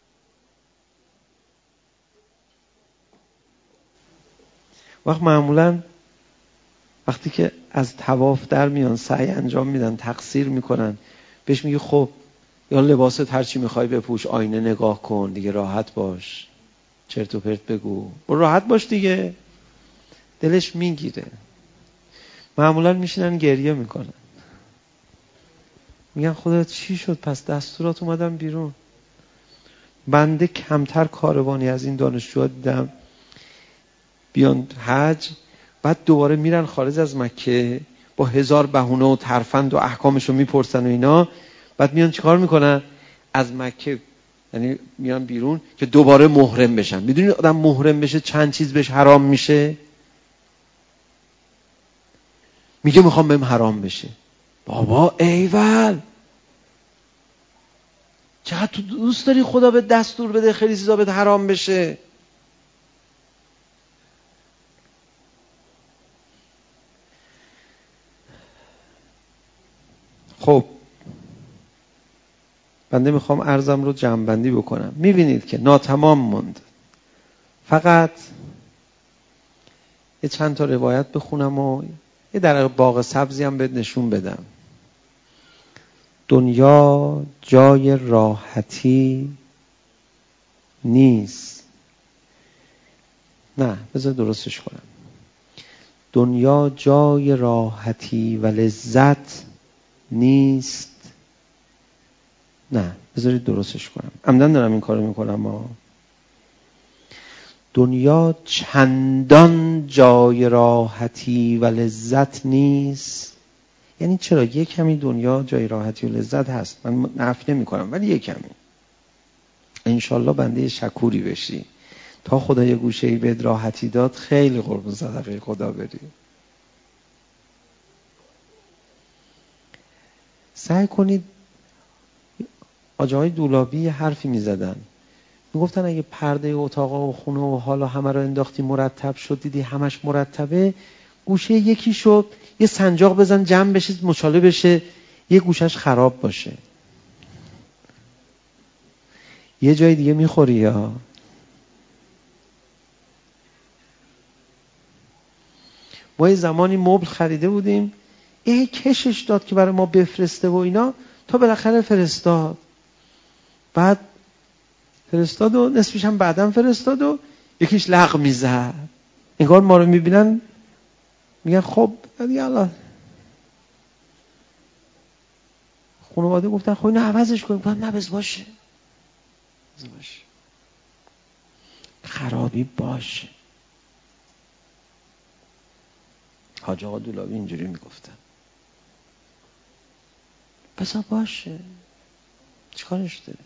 وقت معمولا وقتی که از طواف در میان سعی انجام میدن، تقصیر میکنن، بهش میگه خب یا لباست هر چی میخوای بپوش، آینه نگاه کن دیگه، راحت باش، چرت و پرت بگو، برو راحت باش دیگه. دلش میگیره. معمولا میشینن گریه میکنن، میگن خدا چی شد پس دستورات اومدن بیرون. بنده کمتر کاروانی از این دانشجوها دیدم بیان حج، بعد دوباره میرن خارج از مکه با هزار بهونه و ترفند و احکامشو میپرسن و اینا، بعد میان چیکار میکنن؟ از مکه یعنی میان بیرون که دوباره محرم بشن. میدونید آدم محرم بشه چند چیز بهش حرام میشه؟ میگه میخوام بهم حرام بشه. بابا ایول، چقدر تو دوست داری خدا به دستور بده خیلی چیزا بهت حرام بشه؟ خب بنده میخوام عرضم رو جمع‌بندی بکنم. میبینید که ناتمام موند. فقط یه چند تا روایت بخونم و یه در باغ سبزی هم بهت نشون بدم. دنیا جای راحتی نیست. نه بذار درستش کنم. دنیا جای راحتی و لذت نیست. نه بذارید درستش کنم، عمدن دارم این کارو میکنم ما. دنیا چندان جای راحتی و لذت نیست. یعنی چرا؟ یک کمی دنیا جای راحتی و لذت هست، من نفی نمی کنم، ولی یک کمی. انشالله بنده شکوری بشی تا خدا یه گوشه‌ای بهت راحتی داد، خیلی قربون صدقه خدا بری. سعی کنید. آجاهای دولابی یه حرفی می زدن، می گفتن اگه پرده اتاق و خونه و حالا همه رو انداختی مرتب شد، دیدی همش مرتبه، گوشه یکی شد یه سنجاق بزن جمع بشه مچاله بشه، یه گوشش خراب باشه. یه جای دیگه میخوری یا ما یه زمانی مبل خریده بودیم، یه کشش داد که برای ما بفرسته و اینا، تا بالاخره فرستاد. بعد فرستاد و نصفش هم بعدم فرستاد و یکیش لغ میزد. انگار ما رو میبینن میگن خب دیگه الان. خانواده گفتن خب اینو عوضش کنیم. گفتن نه بز باشه، بز باشه، خرابی باشه. حاج آقا دولابی اینجوری میگفتن بذار باشه، چیکارش داری؟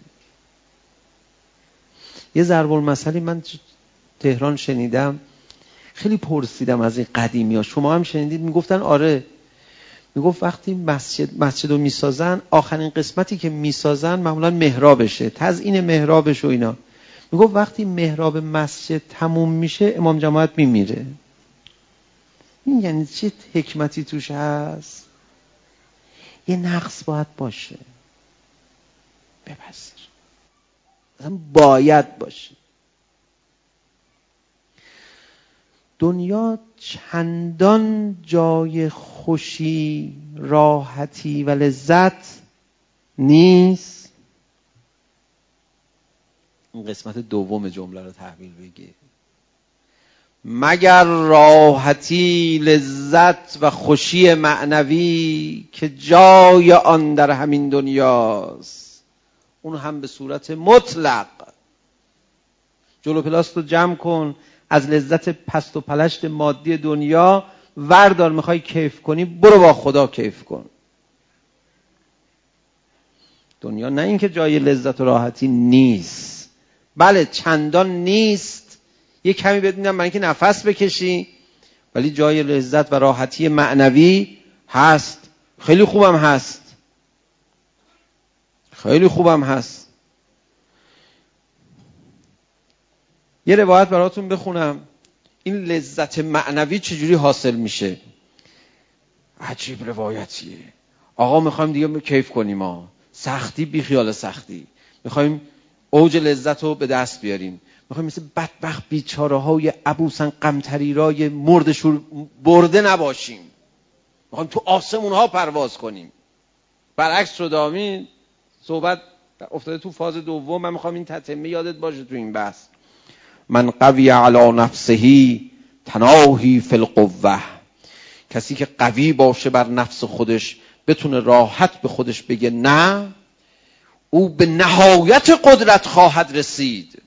یه ضرب المثلی من تهران شنیدم، خیلی پرسیدم از این قدیمی ها، شما هم شنیدید؟ میگفتن آره. میگفت وقتی مسجد مسجد رو میسازن، آخرین قسمتی که میسازن معمولا محرابشه، تزیین محرابش و اینا. میگفت وقتی محراب مسجد تموم میشه امام جماعت میمیره. این یعنی چه حکمتی توش هست؟ یه نقص باید باشه، بپذیر، مثلا باید باشه. دنیا چندان جای خوشی، راحتی و لذت نیست. این قسمت دوم جمله رو تحویل بگیر. مگر راحتی، لذت و خوشی معنوی که جای آن در همین دنیاست، اون هم به صورت مطلق. جلو پلاست رو جمع کن، از لذت پست و پلشت مادی دنیا وردار. میخوای کیف کنی برو با خدا کیف کن. دنیا نه اینکه جای لذت و راحتی نیست، بله چندان نیست، یه کمی بدونم من اینکه نفس بکشی، ولی جای لذت و راحتی معنوی هست. خیلی خوبم هست، خیلی خوبم هست. یه روایت براتون بخونم این لذت معنوی چجوری حاصل میشه. عجیب روایتیه. آقا میخوایم دیگه کیف کنیم، ما سختی بی خیال سختی، میخوایم اوج لذت رو به دست بیاریم، میخوایم مثل بدبخت بیچاره های ابوسن قمطریرای مردشور برده نباشیم، میخوایم تو آسمون ها پرواز کنیم. برعکس شد. آمین. صحبت افتاده تو فاز دوم. من میخوام این تتمه یادت باشه تو این بحث. من قوی علی نفسه تناهی فی القوه. کسی که قوی باشه بر نفس خودش، بتونه راحت به خودش بگه نه، او به نهایت قدرت خواهد رسید.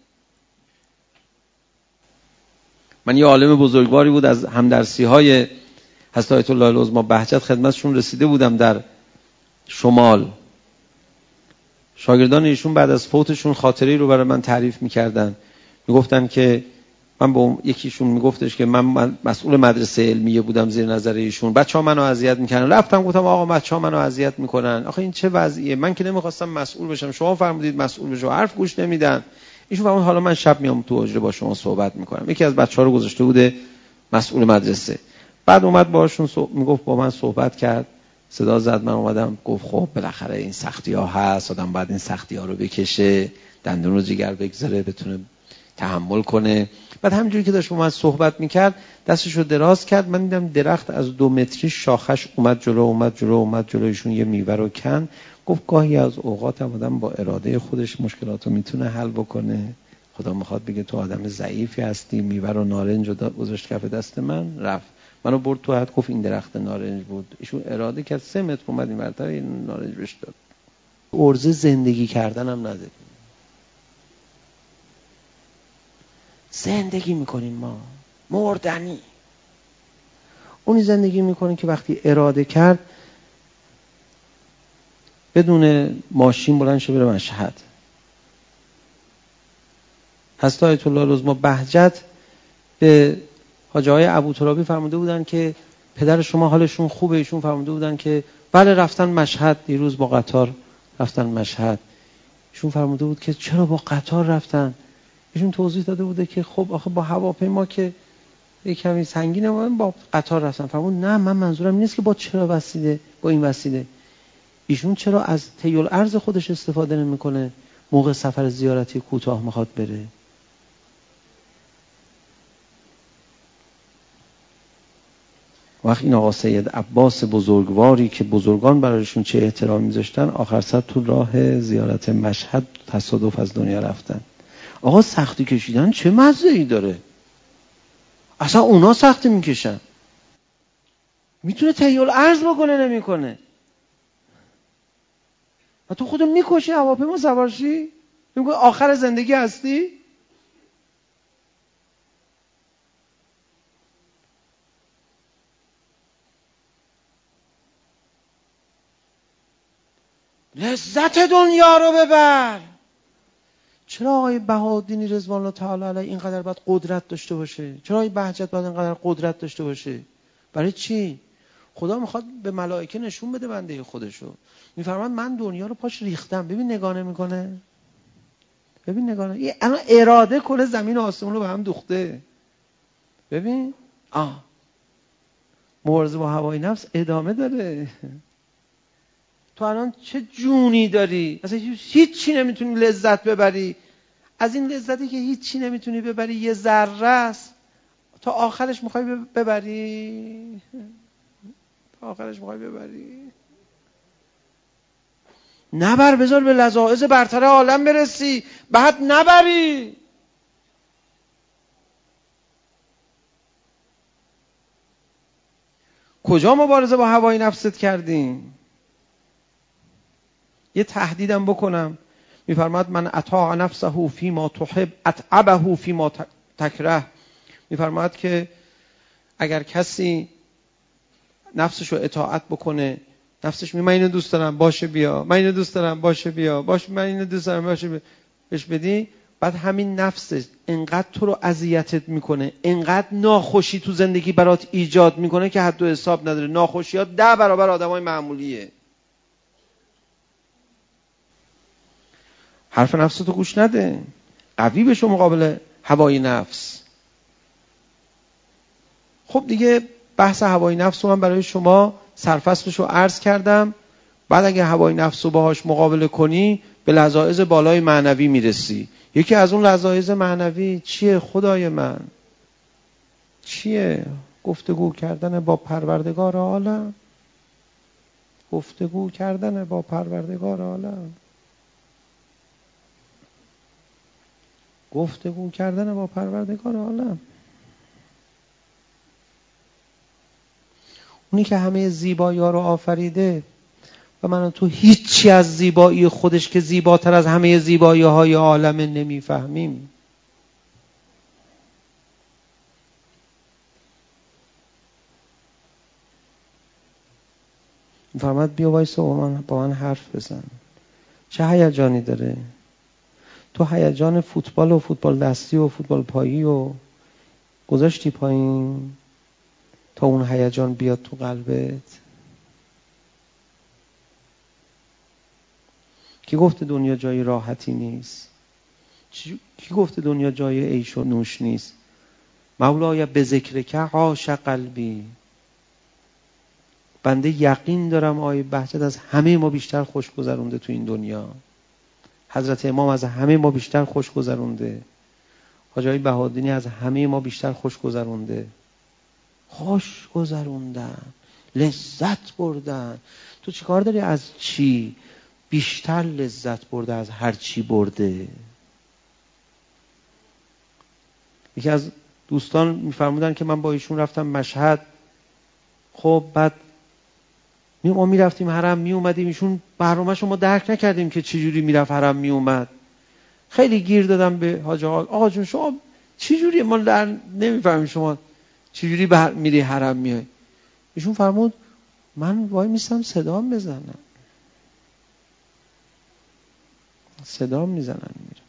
من یه عالم بزرگواری بود از همدرسی های حضرت آیت الله العظمی بهجت خدمتشون رسیده بودم در شمال. شاگردان ایشون بعد از فوتشون خاطره‌ای رو برای من تعریف می‌کردن. میگفتن که من با یکیشون میگفتش که من مسئول مدرسه علمیه بودم زیر نظر ایشون، بچه‌ها منو اذیت میکنن. رفتم گفتم آقا بچه‌ها منو اذیت میکنن، آخه این چه وضعیه؟ من که نمیخواستم مسئول بشم، شما فرمودید مسئول بشم، حرف گوش نمیدن. ایشون فرمود حالا من شب میام تو حجره با شما صحبت میکنم. یکی از بچه‌ها رو گذاشته بوده مسئول مدرسه. بعد اومد باهاشون صحبت میگفت، با من صحبت کرد، صدا زد، من اومدم گفت خب بالاخره این سختی‌ها هست، آدم باید این سختی‌ها رو بکشه، دندون رو جگر بگذاره، بتونه تحمل کنه. بعد همینجوری که داشت با من صحبت میکرد دستش رو دراز کرد، من دیدم درخت از دو متری شاخش اومد جلو اومد جلو اومد جلو ایشون یه میوه رو کن. گفت گاهی از اوقات هم آدم با اراده خودش مشکلات رو میتونه حل بکنه. خدا میخواد بگه تو آدم ضعیفی هستی. میوه رو نارنج رو گذاشت کف دست من، رفت منو برد تو حد، گفت این درخت نارنج بود. ایشون اراده کرد سه متر اومد این ورتر این نارنج بهش داد. ارزه زندگی کردن هم نداره. زندگی میکنیم ما مردنی. اونی زندگی میکنیم که وقتی اراده کرد بدون ماشین بلند شه بره مشهد. حضرت آیت الله العظمی بهجت به حاجی های ابوترابی فرموده بودن که پدر شما حالشون خوبه؟ ایشون فرموده بودن که بله رفتن مشهد، دیروز با قطار رفتن مشهد. ایشون فرموده بود که چرا با قطار رفتن؟ ایشون توضیح داده بوده که خب آخه با هواپیما که یک کمی سنگینه، من با قطار رفتم. فرمود نه من منظورم نیست که با چرا وسیله با این وسیله. ایشون چرا از طی الارض خودش استفاده نمیکنه موقع سفر زیارتی کوتاه میخواد بره؟ وقت این آقا سید عباس بزرگواری که بزرگان برایشون چه احترامی میذاشتن، آخر سر تو راه زیارت مشهد تصادف از دنیا رفتن. آقا سختی کشیدن چه مزه‌ای داره؟ اصلا اونا سختی میکشن. میتونه طی الارض بکنه نمیکنه. و تو خودت میکشی هواپیما سوار شی؟ میگه آخر زندگی هستی؟ لذت دنیا رو ببر. چرا آقای بهاءالدین رضوان الله تعالی علیه اینقدر باید قدرت داشته باشه؟ چرا آقای بهجت باید اینقدر قدرت داشته باشه؟ برای چی؟ خدا میخواد به ملائکه نشون بده بنده خودشو. میفرماد من دنیا رو پاش ریختم. ببین نگاه نمیکنه. ببین نگاه نمیکنه. الان اراده کنه زمین و آسمون رو به هم دوخته. ببین آه مبارزه با هوای نفس ادامه داره. تو الان چه جونی داری؟ اصلا هیچ چی نمیتونی لذت ببری. از این لذتی که هیچ چی نمیتونی ببری یه ذره است. تا آخرش میخوای ببری؟ تا آخرش میخوای ببری؟ نبر، بذار به لذاذ برتر عالم برسی، بعد نبری. کجا مبارزه با هوای نفست کردیم؟ یه تهدیدم بکنم، میفرماد من اطاع نفسه فیما تحب اتعبه فیما تکره. میفرماد که اگر کسی نفسشو اطاعت بکنه، نفسش می من اینو دوست دارم باشه بیا، من اینو دوست دارم باشه بیا، باشه من اینو دوست دارم باشه بیا، بهش بدی، بعد همین نفسش انقدر تو رو اذیتت میکنه، انقدر ناخوشی تو زندگی برات ایجاد میکنه که حد و حساب نداره. ناخوشیات ده برابر آدمای معمولیه. حرف نفس تو گوش نده، قوی بشو مقابل هوای نفس. خب دیگه بحث هوای نفس رو من برای شما سرفصلش رو عرض کردم. بعد اگه هوای نفس رو باهاش مقابله کنی به لذاذ بالای معنوی میرسی. یکی از اون لذاذ معنوی چیه خدای من؟ چیه؟ گفتگو کردن با پروردگار عالم. گفتگو کردن با پروردگار عالم. گفتگو کردن با پروردگار عالم. اونی که همه زیبایی ها رو آفریده و من تو هیچی از زیبایی خودش که زیباتر از همه زیبایی های عالم نمیفهمیم. فرمود بیا وایسا با من با من حرف بزن. چه هیجانی داره؟ تو هیجان فوتبال و فوتبال دستی و فوتبال پایی و گذاشتی پایین تا اون هیجان بیاد تو قلبت. کی گفته دنیا جای راحتی نیست؟ کی گفته دنیا جای عیش و نوش نیست؟ مولای به ذکر که عاش قلبی. بنده یقین دارم آقای بهجت از همه ما بیشتر خوش گذرونده تو این دنیا. حضرت امام از همه ما بیشتر خوش گذرونده. حاجی آقای بهادینی از همه ما بیشتر خوش گذرونده. خوش گذروندن، لذت بردن. تو چی کار داری از چی بیشتر لذت برده از هر چی برده؟ یکی از دوستان میفرمودن که من با ایشون رفتم مشهد. خب بعد ما میرفتیم حرم می اومدیم، ایشون برنامه‌شو ما درک نکردیم که چه جوری میرفت حرم می اومد. خیلی گیر دادم به حاج آقا. آقا جون شما چه جوری ما در نمیفهمیم شما چه جوری بر میری حرم میای؟ ایشون فرمود من وای میستم صدام بزنم. صدام میزنن میرم.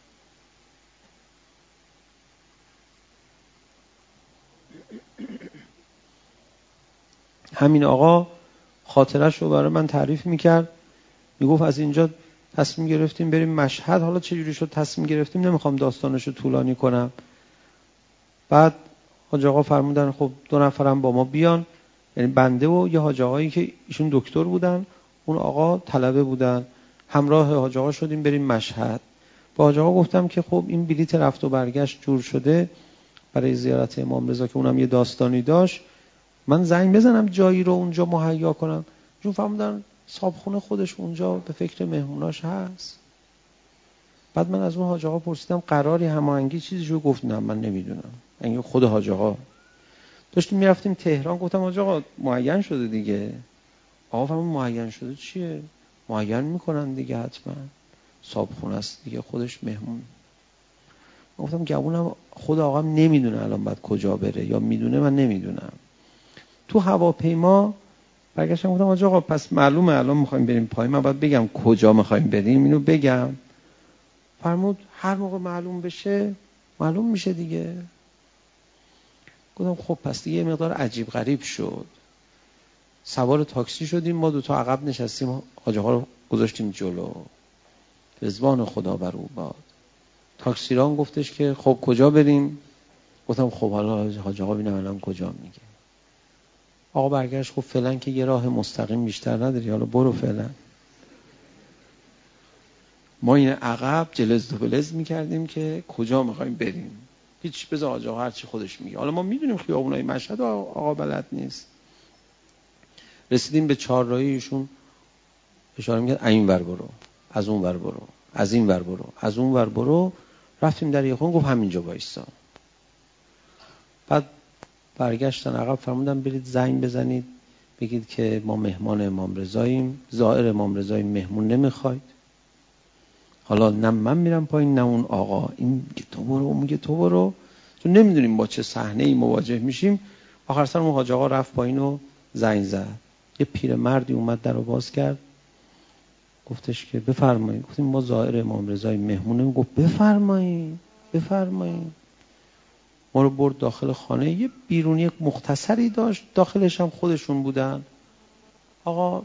همین آقا خاطرش رو برای من تعریف میکرد. میگفت از اینجا تصمیم گرفتیم بریم مشهد. حالا چجوری شد تصمیم گرفتیم نمیخوام داستانش رو طولانی کنم. بعد حاج آقا فرمودن خب دو نفرم با ما بیان، یعنی بنده و یه حاج آقایی که ایشون دکتر بودن، اون آقا طلبه بودن. همراه حاج آقا شدیم بریم مشهد. با حاج آقا گفتم که خب این بلیت رفت و برگشت جور شده برای زیارت امام رضا که اونم یه داستانی داشت، من زنگ بزنم جایی رو اونجا مهیا کنم؟ چون فهمیدن صاحبخونه خودش اونجا به فکر مهموناش هست. بعد من از اون حاج آقا پرسیدم قراری هماهنگی چیزی شو؟ گفت نه من نمیدونم. یعنی خود حاج آقا داشتیم میرفتیم تهران. گفتم حاج آقا معین شده دیگه. آقا فرمود معین شده چیه؟ معین میکنن دیگه حتما، صاحبخونه است دیگه خودش مهمون. گفتم گمونم خود آقام نمیدونه الان باید کجا بره، یا میدونه من نمیدونم. تو هواپیما برگشتم گفتم حاج آقا پس معلومه الان میخوایم بریم پایین، من باید بگم کجا میخوایم بریم، اینو بگم. فرمود هر موقع معلوم بشه معلوم میشه دیگه. گفتم خب پس دیگه مقدار عجیب غریب شد. سوار تاکسی شدیم، ما دو تا عقب نشستیم، حاج آقا رو گذاشتیم جلو. رضوان خدا بر او باد. تاکسیران گفتش که خب کجا بریم؟ گفتم خب حالا حاج آقا ببینم الان کجا میگه. آقا برگشت خب فعلا که یه راه مستقیم بیشتر نداری، حالا برو فعلا. ما این عقب جلز و بلز میکردیم که کجا میخوایم بریم. هیچ، بذار حاج آقا هر چی خودش میگه. حالا ما میدونیم خیابونای مشهد آقا بلد نیست. رسیدیم به چهارراهی، ایشون اشاره میکرد این ور برو، از اون ور برو، از این ور برو، از اون ور برو. رفتیم در یه خونه، گفت همینجا وایسا. بعد برگشتن عقب، فرمودن برید زنگ بزنید بگید که ما مهمان امام رضاییم، زائر امام رضاییم، مهمون نمیخواید. حالا نه من میرم پایین نه اون آقا، این میگه تو برو، اون میگه تو برو، چون نمیدونیم با چه صحنه‌ای مواجه میشیم. آخر سر اون حاج آقا رفت پایین و زنگ زد. یه پیرمردی اومد درو باز کرد، گفتش که بفرمایید. گفتیم ما زائر امام رضاییم، مهمونیم. گفت بفرمایید بفرمایید. ما رو برد داخل خانه، یه بیرونی مختصری داشت، داخلش هم خودشون بودن. آقا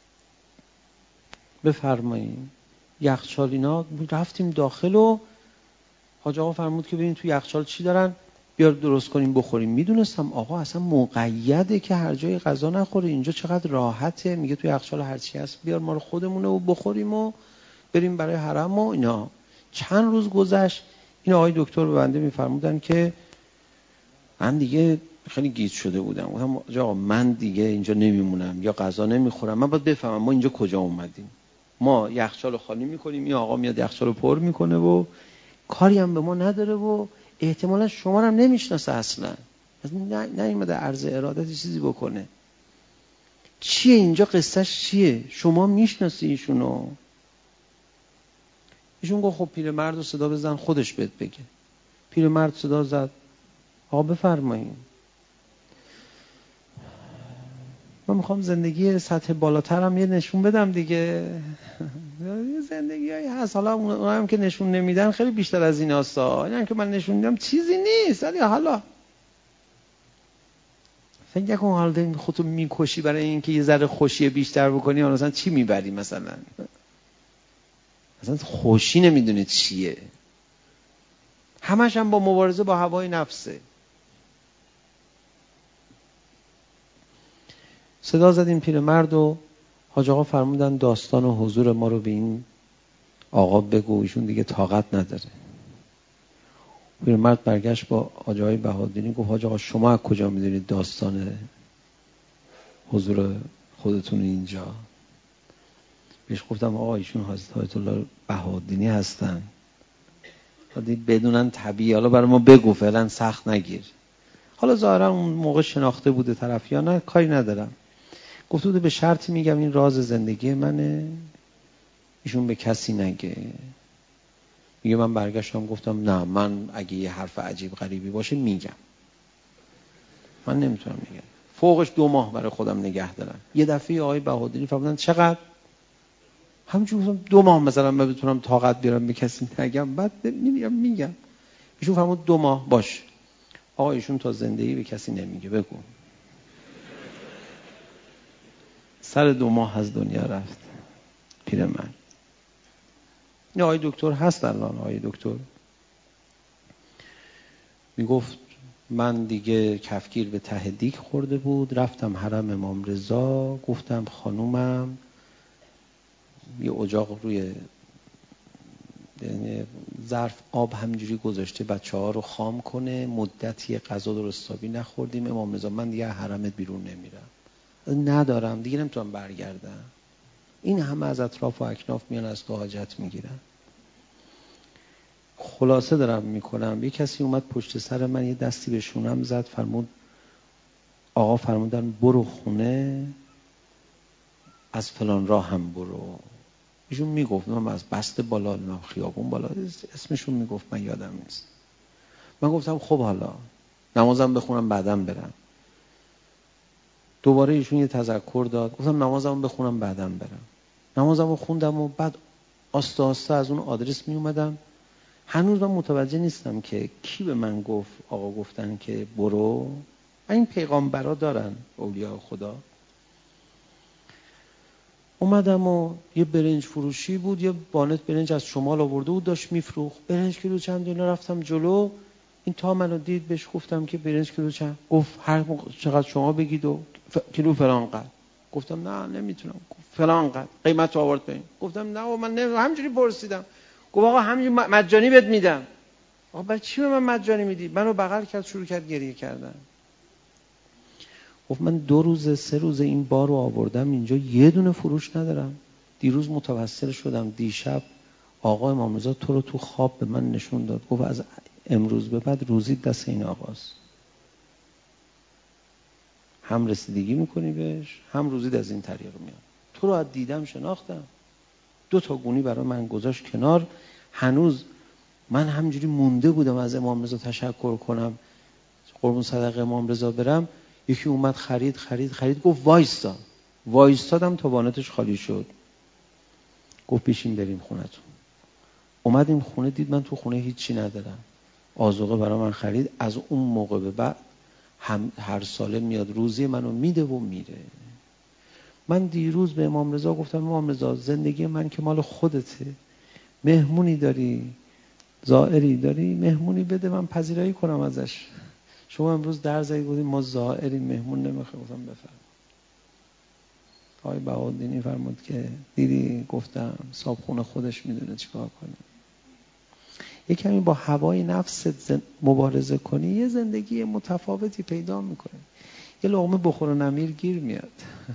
بفرمایید، یخچال اینا. رفتیم داخل و حاج آقا فرمود که ببین تو یخچال چی دارن، بیار درست کنیم بخوریم. میدونستم آقا اصلا مقیده که هر جای غذا نخوره، اینجا چقدر راحته. میگه تو یخچال هر چی هست بیار، ما رو خودمونه و بخوریم و بریم برای حرم و اینا. چند روز گذشت، این آقای دکتر به بنده میفرمودن که من دیگه خیلی گیج شده بودم. گفتم آقا من دیگه اینجا نمیمونم یا غذا نمیخورم، من باید بفهمم ما اینجا کجا اومدیم. ما یخچال خالی میکنیم، این آقا میاد یخچال پر میکنه و کاری هم به ما نداره و احتمالا شما رو هم نمیشناسه اصلا، نه نیومده عرض ارادت چیزی بکنه. چیه اینجا، قصهش چیه؟ شما میشناسی ایشونو؟ ایشون گفت خب پیرمرد رو صدا بزن خودش بهت بگه. پیرمرد صدا زد، آقا بفرمایید. من میخوام زندگی سطح بالاترم یه نشون بدم دیگه. زندگی هایی هست، حالا اون هم که نشون نمیدن خیلی بیشتر از این هستا. این هم که من نشون میدم چیزی نیست، ولی حالا فکر کن حالا خودتو میکشی برای اینکه یه ذره خوشی بیشتر بکنی، حالا مثلا چی میبری؟ مثلا مثلا خوشی نمیدونه چیه، همش هم با مبارزه با هوای نفسه. صدا زدیم پیرمرد و حاج آقا فرمودن داستان و حضور ما رو به این آقا بگو، ایشون دیگه طاقت نداره. پیرمرد برگشت با حاج آقای بهادینی گفت حاج آقا شما از کجا میدونید داستان حضور خودتون اینجا؟ بهش گفتم آقا ایشون حضرت آیت الله بهادینی هستن، حالا بدونن طبیعی، حالا برای ما بگو، فعلا سخت نگیر. حالا ظاهرا اون موقع شناخته بوده طرف یا نه کاری ندارم. گفت بوده به شرطی میگم این راز زندگی منه، ایشون به کسی نگه. میگه من برگشتم گفتم نه، من اگه یه حرف عجیب غریبی باشه میگم، من نمیتونم میگم. فوقش دو ماه برای خودم نگه دارم. یه دفعه آقای بهادری فرمودن چقدر؟ همینجور گفتم دو ماه مثلا من بتونم طاقت بیارم به کسی نگم، بعد میگم میگم. ایشون فرمود دو ماه باش. آقا ایشون تا زندگی به کسی نمیگه، بگو. سر دو ماه از دنیا رفت پیرمرد. این آقای دکتر هست الان، آقای دکتر میگفت من دیگه کفگیر به ته دیگ خورده بود، رفتم حرم امام رضا، گفتم خانومم یه اجاق روی یعنی ظرف آب همینجوری گذاشته بچه ها رو خام کنه، مدتی غذا درستابی نخوردیم. امام رضا من دیگه حرمت بیرون نمیرم، ندارم دیگه، نمیتونم برگردم. این همه از اطراف و اکناف میان از تو حاجت میگیرن. خلاصه دارم میکنم، یه کسی اومد پشت سر من یه دستی به شونم زد، فرمود آقا فرمودن برو خونه، از فلان راه هم برو. ایشون میگفت من از بست بالا، من خیابون بالا، اسمشون میگفت من یادم نیست. من گفتم خب حالا نمازم بخونم بعدم برم. دوباره ایشون یه تذکر داد، گفتم نمازم بخونم بعدم برم. نمازم خوندم و بعد آسته آسته از اون آدرس می اومدم. هنوز من متوجه نیستم که کی به من گفت آقا گفتن که برو. این پیغامبرا دارن اولیاء خدا. اومدم و یه برنج فروشی بود، یه بانت برنج از شمال آورده بود داشت میفروخت. برنج کیلو چند دلار؟ رفتم جلو، این تا منو دید بهش گفتم که برنج کیلو چند؟ گفت هر چقدر شما بگید و ف... کیلو فلان قد. گفتم نه نمیتونم. گفت فلان قد. قیمت آورد ببین. گفتم نه و من نه، همینجوری پرسیدم. گفت آقا همینجوری مجانی بهت میدم. آقا برای چی به من مجانی میدی؟ منو بغل کرد شروع کرد گریه کردن. گفت من دو روز سه روز این بار رو آوردم اینجا یه دونه فروش ندارم. دیروز متوسل شدم، دیشب آقا امام رضا تو رو تو خواب به من نشون داد، گفت از امروز به بعد روزی دست این آقاست، هم رسیدگی میکنی بهش هم روزی از این طریق میاد. تو رو از دیدم شناختم. دو تا گونی برای من گذاشت کنار. هنوز من همجوری مونده بودم از امام رضا تشکر کنم، قربون صدق امام رضا برم. یکی اومد خرید خرید خرید گفت وایستا. وایستادم تا وانتش خالی شد. گفت پیشین بریم خونتون. اومدیم خونه، دید من تو خونه هیچی ندارم. آذوقه برای من خرید. از اون موقع به بعد هم هر ساله میاد روزی منو میده و میره. من دیروز به امام رضا گفتم امام رضا زندگی من که مال خودته، مهمونی داری، زائری داری، مهمونی بده من پذیرایی کنم ازش. شما امروز در زدید بودیم ما زائری مهمون نمیخوام. گفتم بفرم. آقای بهاءالدینی فرمود که دیدی گفتم صاحب خودش میدونه چیکار کنه. یه کمی با هوای نفست مبارزه کنی یه زندگی متفاوتی پیدا میکنی. یه لقمه بخور و نمیر گیر میاد.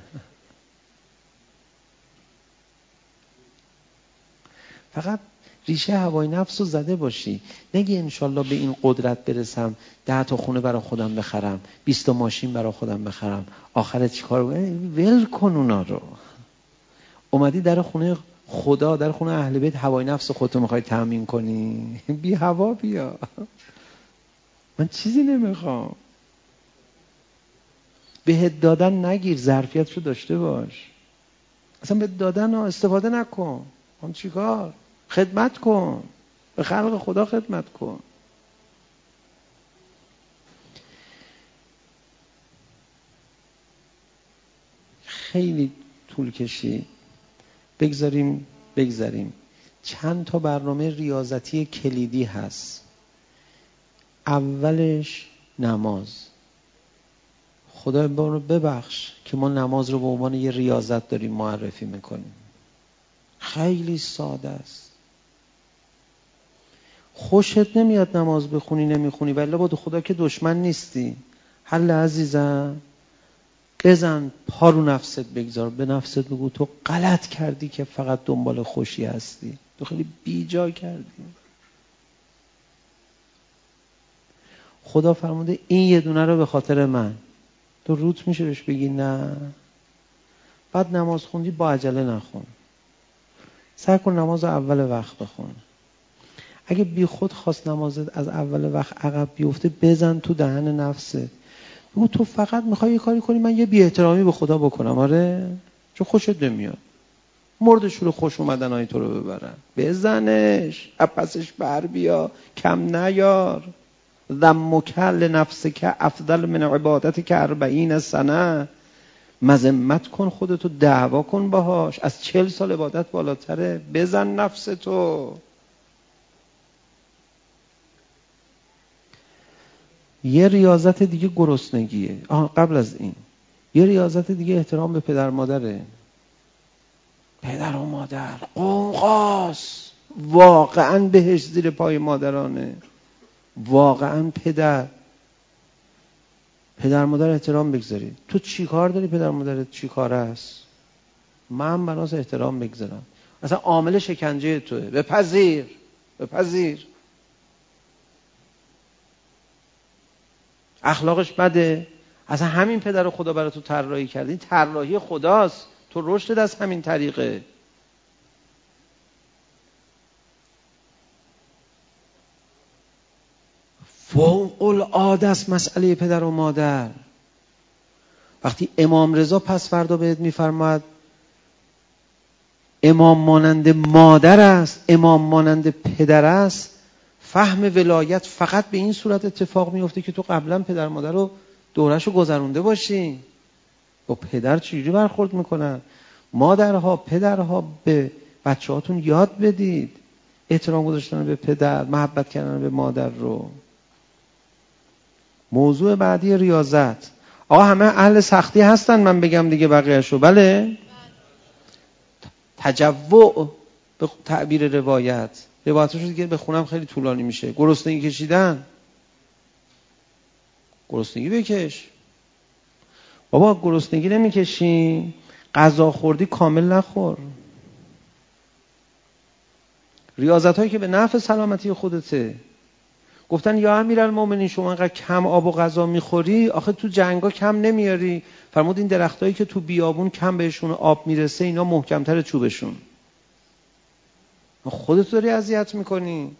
فقط ریشه هوای نفس رو زده باشی. نگی انشالله به این قدرت برسم ده تا خونه برای خودم بخرم، بیست تا ماشین برای خودم بخرم، آخرت چیکار کنم؟ ول کن اونا رو. اومدی در خونه خدا، در خونه اهل بیت، هوای نفس خودتو میخوای تامین کنی؟ بی هوا بیا. من چیزی نمیخوام. بهت دادن نگیر، ظرفیتشو داشته باش. اصلا بهت دادن استفاده نکن. اون چیکار؟ خدمت کن. به خلق خدا خدمت کن. خیلی طول کشید. بگذاریم بگذاریم. چند تا برنامه ریاضتی کلیدی هست. اولش نماز. خدا رو ببخش که ما نماز رو به عنوان یه ریاضت داریم معرفی میکنیم. خیلی ساده است. خوشت نمیاد نماز بخونی نمیخونی، ولی با خدا که دشمن نیستی. حل عزیزم بزن پا رو نفست بگذار، به نفست بگو تو غلط کردی که فقط دنبال خوشی هستی، تو خیلی بیجا کردی. خدا فرموده این یه دونه رو به خاطر من. تو روت میشه بهش بگی نه؟ بعد نماز خوندی با عجله نخون. سعی کن نماز اول وقت بخون. اگه بی خود خواست نمازت از اول وقت عقب بیفته، بزن تو دهن نفست. بگو تو فقط میخوای یه کاری کنی من یه بی احترامی به خدا بکنم. آره چون خوشت نمیاد. مردش رو خوش اومدن های تو رو ببرن. بزنش، پسش بر بیا، کم نیار. ذمک لنفسک افضل من عبادتک اربعین سنه. مذمت کن خودتو، دعوا کن باهاش، از چهل سال عبادت بالاتره. بزن نفستو. یه ریاضت دیگه گرسنگیه. آها قبل از این یه ریاضت دیگه احترام به پدر مادره. پدر و مادر قوقاس، واقعا بهش زیر پای مادرانه. واقعا پدر پدر مادر احترام بگذارید. تو چی کار داری پدر مادرت چی کار است؟ من بناس احترام بگذارم. اصلا عامل شکنجه توه. بپذیر بپذیر. اخلاقش بده. اصلا همین پدر خدا برای تو طراحی کرده. این طراحی خداست. تو رشد از همین طریقه. فوق العاده است مسئله پدر و مادر. وقتی امام رضا پس فردا بهت میفرماد امام مانند مادر است، امام مانند پدر است، فهم ولایت فقط به این صورت اتفاق میفته که تو قبلا پدر مادر رو دورهشو گذرونده باشی. با پدر چجوری برخورد میکنن؟ مادرها پدرها به بچه هاتون یاد بدید احترام گذاشتن به پدر، محبت کردن به مادر رو. موضوع بعدی ریاضت. آقا همه اهل سختی هستن من بگم دیگه بقیه‌شو؟ بله؟ تجوع به تعبیر روایت. روایتش رو دیگه بخونم خیلی طولانی میشه. گرسنگی کشیدن، گرسنگی بکش. بابا گرسنگی نمیکشی، غذا خوردی کامل نخور. ریاضت هایی که به نفع سلامتی خودته. گفتن یا امیرالمومنین شما انقدر کم آب و غذا میخوری، آخه تو جنگا کم نمیاری. فرمود این درختایی که تو بیابون کم بهشون آب میرسه اینا محکمتر چوبشون. خودت داری اذیت میکنی.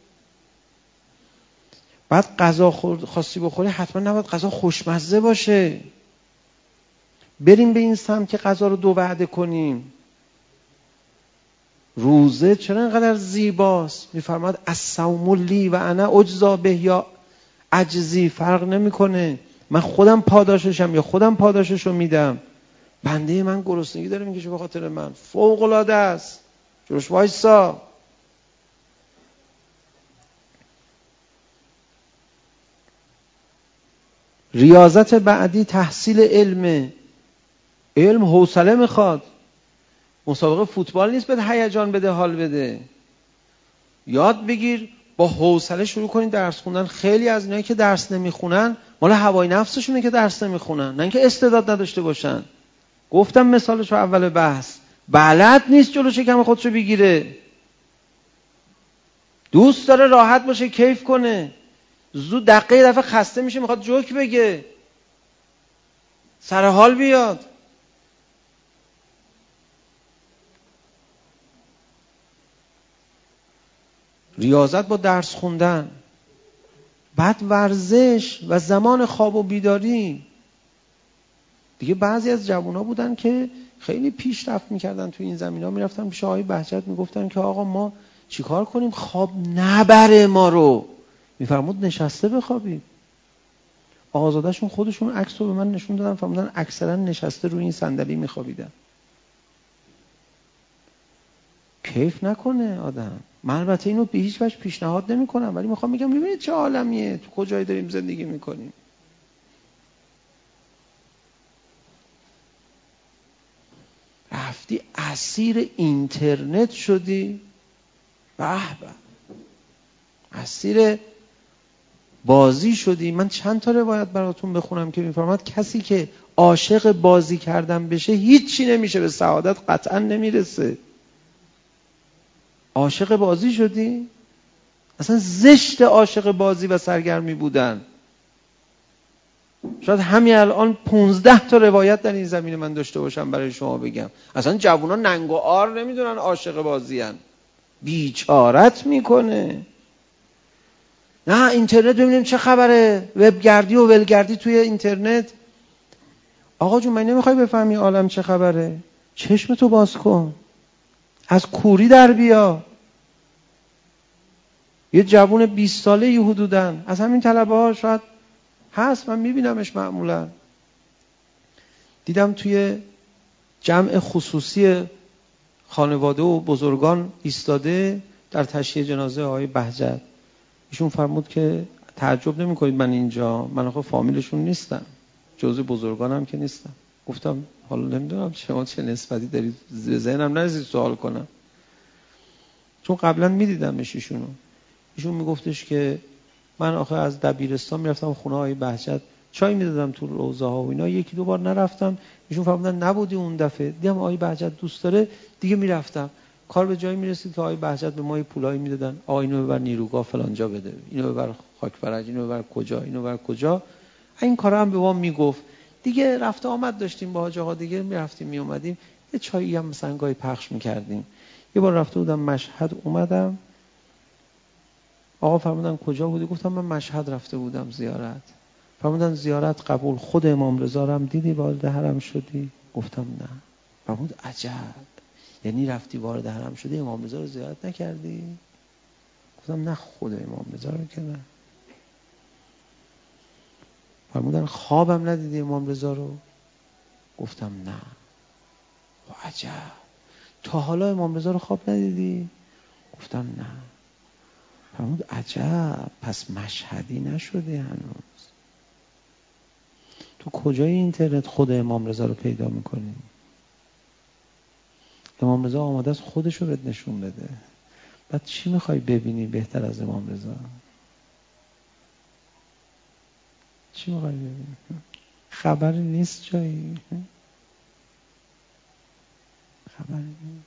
بعد غذا خواستی بخوری حتما نباید غذا خوشمزه باشه. بریم به این سمت که غذا رو دو وعده کنیم. روزه چرا اینقدر زیباست؟ میفرماد الصوم لی و انا اجزا به یا عجزی، فرق نمیکنه. من خودم پاداششم یا خودم پاداششو میدم. بنده من گرسنگی داره میکشه به خاطر من، فوق العاده است، جلوش وایسا. ریاضت بعدی تحصیل علمه. علم حوصله میخواد. مسابقه فوتبال نیست بده هیجان بده حال بده. یاد بگیر با حوصله شروع کنید درس خوندن. خیلی از اینایی که درس نمیخونن مال هوای نفسشونه که درس نمیخونن، نه اینکه استعداد نداشته باشن. گفتم مثالشو اول بحث، بلد نیست جلو شکم خودشو بگیره. دوست داره راحت باشه، کیف کنه. زود دقیقه دفعه خسته میشه میخواد جوک بگه، سر حال بیاد. ریاضت با درس خوندن. بعد ورزش و زمان خواب و بیداری. دیگه بعضی از جوونا بودن که خیلی پیشرفت میکردن تو این زمینا، میرفتن پیش آقای بهجت میگفتن که آقا ما چیکار کنیم خواب نبره ما رو؟ میفرمود نشسته بخوابید. آقازاده‌شون خودشون عکس رو به من نشون دادن، فرمودن اکثرا نشسته روی این صندلی میخوابیدن. کیف نکنه آدم. من البته اینو به هیچ وجه پیشنهاد نمی‌کنم، ولی میخوام بگم ببینید چه عالمیه، تو کجایی داریم زندگی میکنیم. رفتی اسیر اینترنت شدی، به به، اسیر بازی شدی. من چند تا روایت براتون بخونم که میفرماد کسی که عاشق بازی کردن بشه هیچی نمیشه، به سعادت قطعا نمیرسه. عاشق بازی شدی؟ اصلا زشت عاشق بازی و سرگرمی بودن. شاید همین الان پونزده تا روایت در این زمینه من داشته باشم برای شما بگم. اصلا جوونا ننگ و عار نمیدونن عاشق بازی هن. بیچارت میکنه. نه اینترنت ببینیم چه خبره، وبگردی و ولگردی توی اینترنت. آقا جون من نمیخوای بفهمی عالم چه خبره؟ چشمتو باز کن، از کوری در بیا. یه جوون بیست ساله ای حدوداً از همین طلبه ها شاید هست، من میبینمش معمولا. دیدم توی جمع خصوصی خانواده و بزرگان ایستاده در تشییع جنازه آقای بهجت. ایشون فرمود که تعجب نمی کنید من اینجا، من آخه فامیلشون نیستم، جزء بزرگانم که نیستم. گفتم حالا نمیدونم شما چه نسبتی دارید، ذهنم نرسید سوال کنم، چون قبلا میدیدمش ایشونو. ایشون میگفتش که من آخه از دبیرستان میرفتم خونه های بهجت چای میدادم تو روزه ها و اینا، یکی دو بار نرفتم. ایشون فرمودن نبودی اون دفعه، دیدم آقای بهجت دوست داره دیگه میرفتم. کار به جایی میرسید که آقای بهجت به ما یه پولایی میدادن، آقا اینو ببر نیروگاه فلان جا بده، اینو ببر خاک فرج، اینو ببر کجا، اینو ببر کجا. این کارا هم به ما میگفت. دیگه رفت آمد داشتیم با حاج آقا، دیگه میرفتیم میومدیم، یه چایی هم مثلا گاهی پخش میکردیم. یه بار رفته بودم مشهد، اومدم آقا فرمودن کجا بودی؟ گفتم من مشهد رفته بودم زیارت. فرمودن زیارت قبول، خود امام رضا رو هم دیدی وارد حرم شدی؟ گفتم نه. فرمود عجب، یعنی رفتی وارد حرم شدی امام رضا رو زیارت نکردی؟ گفتم نه خود امام رضا رو که نه. فرمودن خوابم ندیدی امام رضا رو؟ گفتم نه. عجب، تا حالا امام رضا رو خواب ندیدی؟ گفتم نه. فرمود عجب، پس مشهدی نشده هنوز. تو کجای اینترنت خود امام رضا رو پیدا میکنی؟ امام رضا آماده است خودش رو بهت نشون بده. بعد چی میخوای ببینی بهتر از امام رضا؟ چی میخوای ببینی؟ خبری نیست جایی، خبری نیست.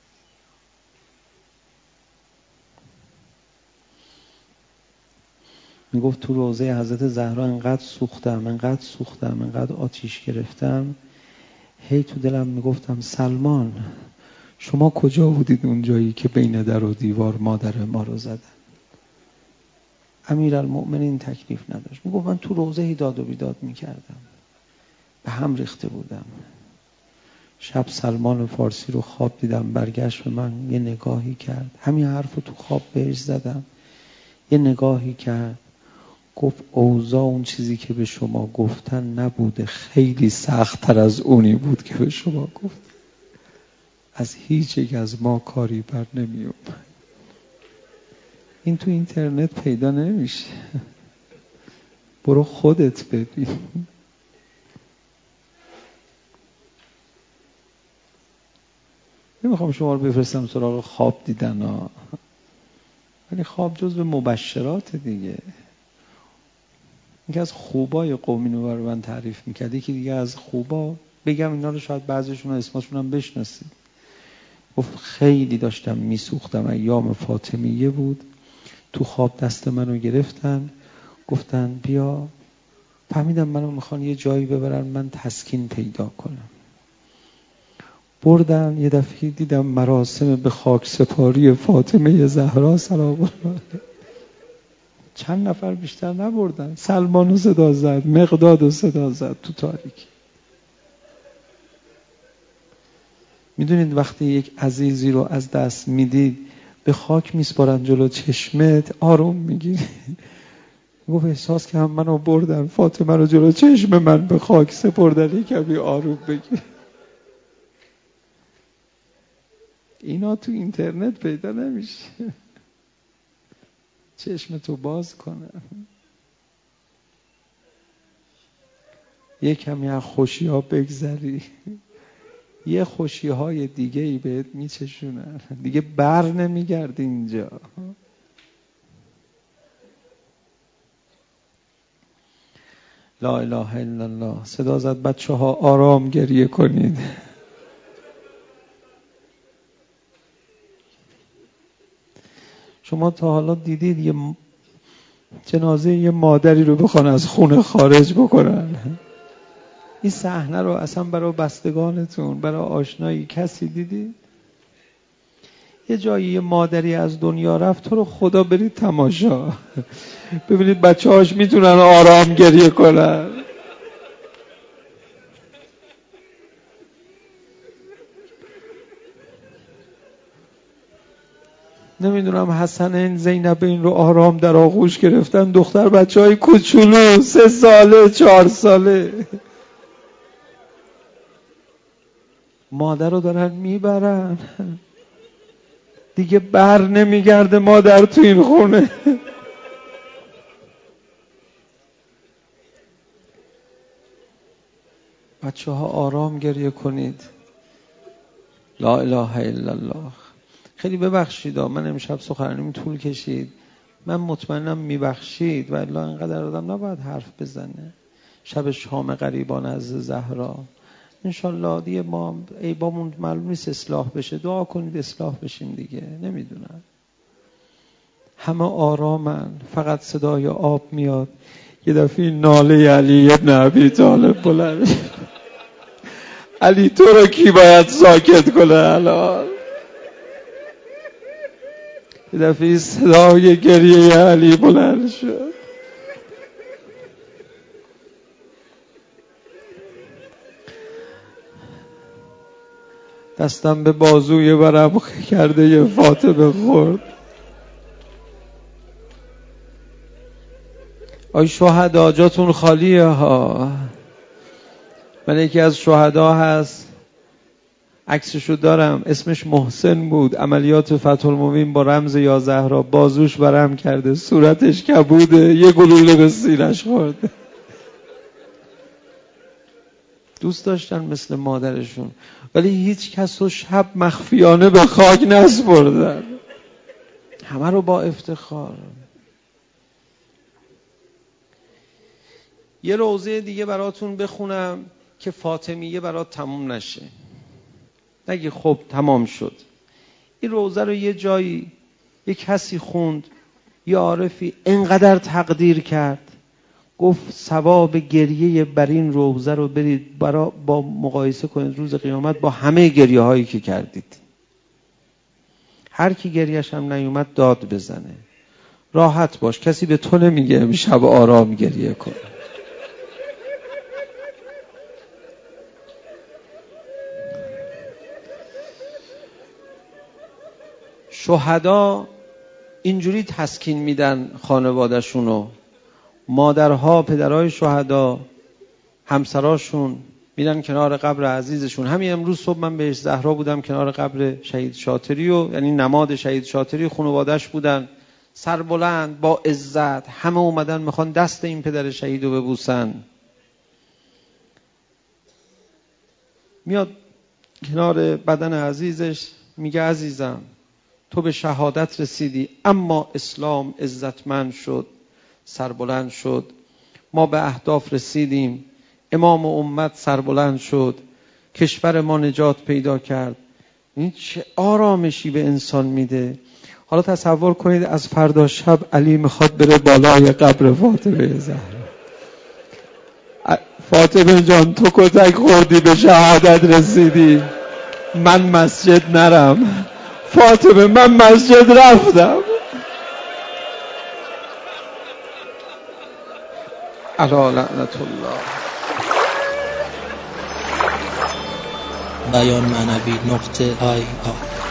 میگفت تو روضه حضرت زهرا انقدر سوختم انقدر سوختم انقدر آتیش گرفتم، هی تو دلم میگفتم سلمان شما کجا بودید اون جایی که بین در و دیوار مادر ما رو زدن؟ امیرالمؤمنین تکلیف نداشت. میگفت من تو روضه داد و بیداد میکردم، به هم ریخته بودم. شب سلمان فارسی رو خواب دیدم، برگشت به من یه نگاهی کرد، همین حرف رو تو خواب بهش زدم، یه نگاهی کرد، گفت اوضاع اون چیزی که به شما گفتن نبوده، خیلی سخت تر از اونی بود که به شما گفت. از هیچ یک از ما کاری بر نمی اومد. این تو اینترنت پیدا نمیشه، برو خودت ببین. نمیخوام شما رو بفرستم سراغ خواب دیدن ها، ولی خواب جزو مبشرات دیگه. یکی از خوبای قومی رو برای من تعریف میکرد، یکی دیگه از خوبا، بگم اینا رو شاید بعضیشون اسمشون هم بشناسید. گفت خیلی داشتم میسوختم، ایام فاطمیه بود، تو خواب دست منو گرفتن گفتن بیا، فهمیدم منو میخوان یه جایی ببرن من تسکین پیدا کنم. بردن، یه دفعه دیدم مراسم به خاک سپاری فاطمه زهرا سلام الله علیها. چند نفر بیشتر نبردن، سلمانو صدا زد، مقدادو صدا زد تو تاریکی. میدونید وقتی یک عزیزی رو از دست میدید به خاک میسپارن جلو چشمت، آروم میگیری. گفت احساس که هم منو بردن، فاطمه رو جلو چشم من به خاک سپردن، کمی آروم بگیر. اینا تو اینترنت پیدا نمیشه. چشمتو باز کنه، یه کمی از خوشی ها بگذری، یه خوشی های دیگه ای بهت میچشونن، دیگه بر نمیگردی اینجا. لا اله الا الله. صدا زد بچه ها آرام گریه کنید. شما تا حالا دیدید یه جنازه یه مادری رو بخوان از خونه خارج بکنن؟ این صحنه رو اصلا برای بستگانتون، برای آشنایی کسی دیدید؟ یه جایی یه مادری از دنیا رفت، تو رو خدا برید تماشا ببینید بچه هاش میتونن آرام گریه کنن. نمیدونم حسنین زینب این رو آرام در آغوش گرفتن، دختر بچه های کوچولو سه ساله چهار ساله، مادر رو دارن میبرن، دیگه بر نمیگرده مادر تو این خونه. بچه ها آرام گریه کنید. لا اله الا الله. خیلی ببخشید من امشب سخنرانیم طول کشید، من مطمئنم میبخشید و الا اینقدر آدم نباید حرف بزنه. شب شام غریبان از زهرا انشالله دیگه ما عیبامون معلوم نیست اصلاح بشه، دعا کنید اصلاح بشیم دیگه. نمیدونم همه آرامن، فقط صدای آب میاد، یه دفعه ناله علی ابن ابی طالب بلند. علی تو رو کی باید ساکت کنه الان؟ یه دفعه صدای گریه علی بلند شد. دستم به بازوی برم کرده یه فاطمه خورد. آی شهدا جاتون خالیه ها. من یکی از شهدا هست، عکسشو دارم، اسمش محسن بود، عملیات فتح المبین با رمز یا زهرا، بازوش برم کرده، صورتش کبوده، یه گلوله به سینه‌اش خورده. دوست داشتن مثل مادرشون، ولی هیچ کس رو شب مخفیانه به خاک نسپردن. همه رو با افتخار. یه روضه دیگه براتون بخونم که فاطمیه برات تموم نشه، نگی خب تمام شد. این روضه رو یه جایی یه کسی خوند، یه عارفی انقدر تقدیر کرد، گفت ثواب گریه بر این روضه رو برید برا با مقایسه کنید روز قیامت با همه گریه هایی که کردید. هر کی گریهش هم نیومد داد بزنه. راحت باش، کسی به تو نمیگه امشب آرام گریه کن. شهدا اینجوری تسکین میدن خانواده‌شونو. مادرها، پدرهای شهدا، همسراشون میرن کنار قبر عزیزشون. همین امروز صبح من بهش زهرا بودم کنار قبر شهید شاطری و یعنی نماد شهید شاطری، خانواده‌اش بودن سربلند با عزت، همه اومدن میخوان دست این پدر شهیدو ببوسن. میاد کنار بدن عزیزش میگه عزیزم تو به شهادت رسیدی، اما اسلام عزتمند شد، سربلند شد، ما به اهداف رسیدیم، امام امت سربلند شد، کشور ما نجات پیدا کرد. این چه آرامشی به انسان میده. حالا تصور کنید از فردا شب علی میخواد بره بالای قبر فاطمه زهرا. فاطمه جان تو کتک خوردی به شهادت رسیدی، من مسجد نرم. فاطمه من مسجد رفتم. علی لعنت الله.
بیان معنوی نقطه آی آی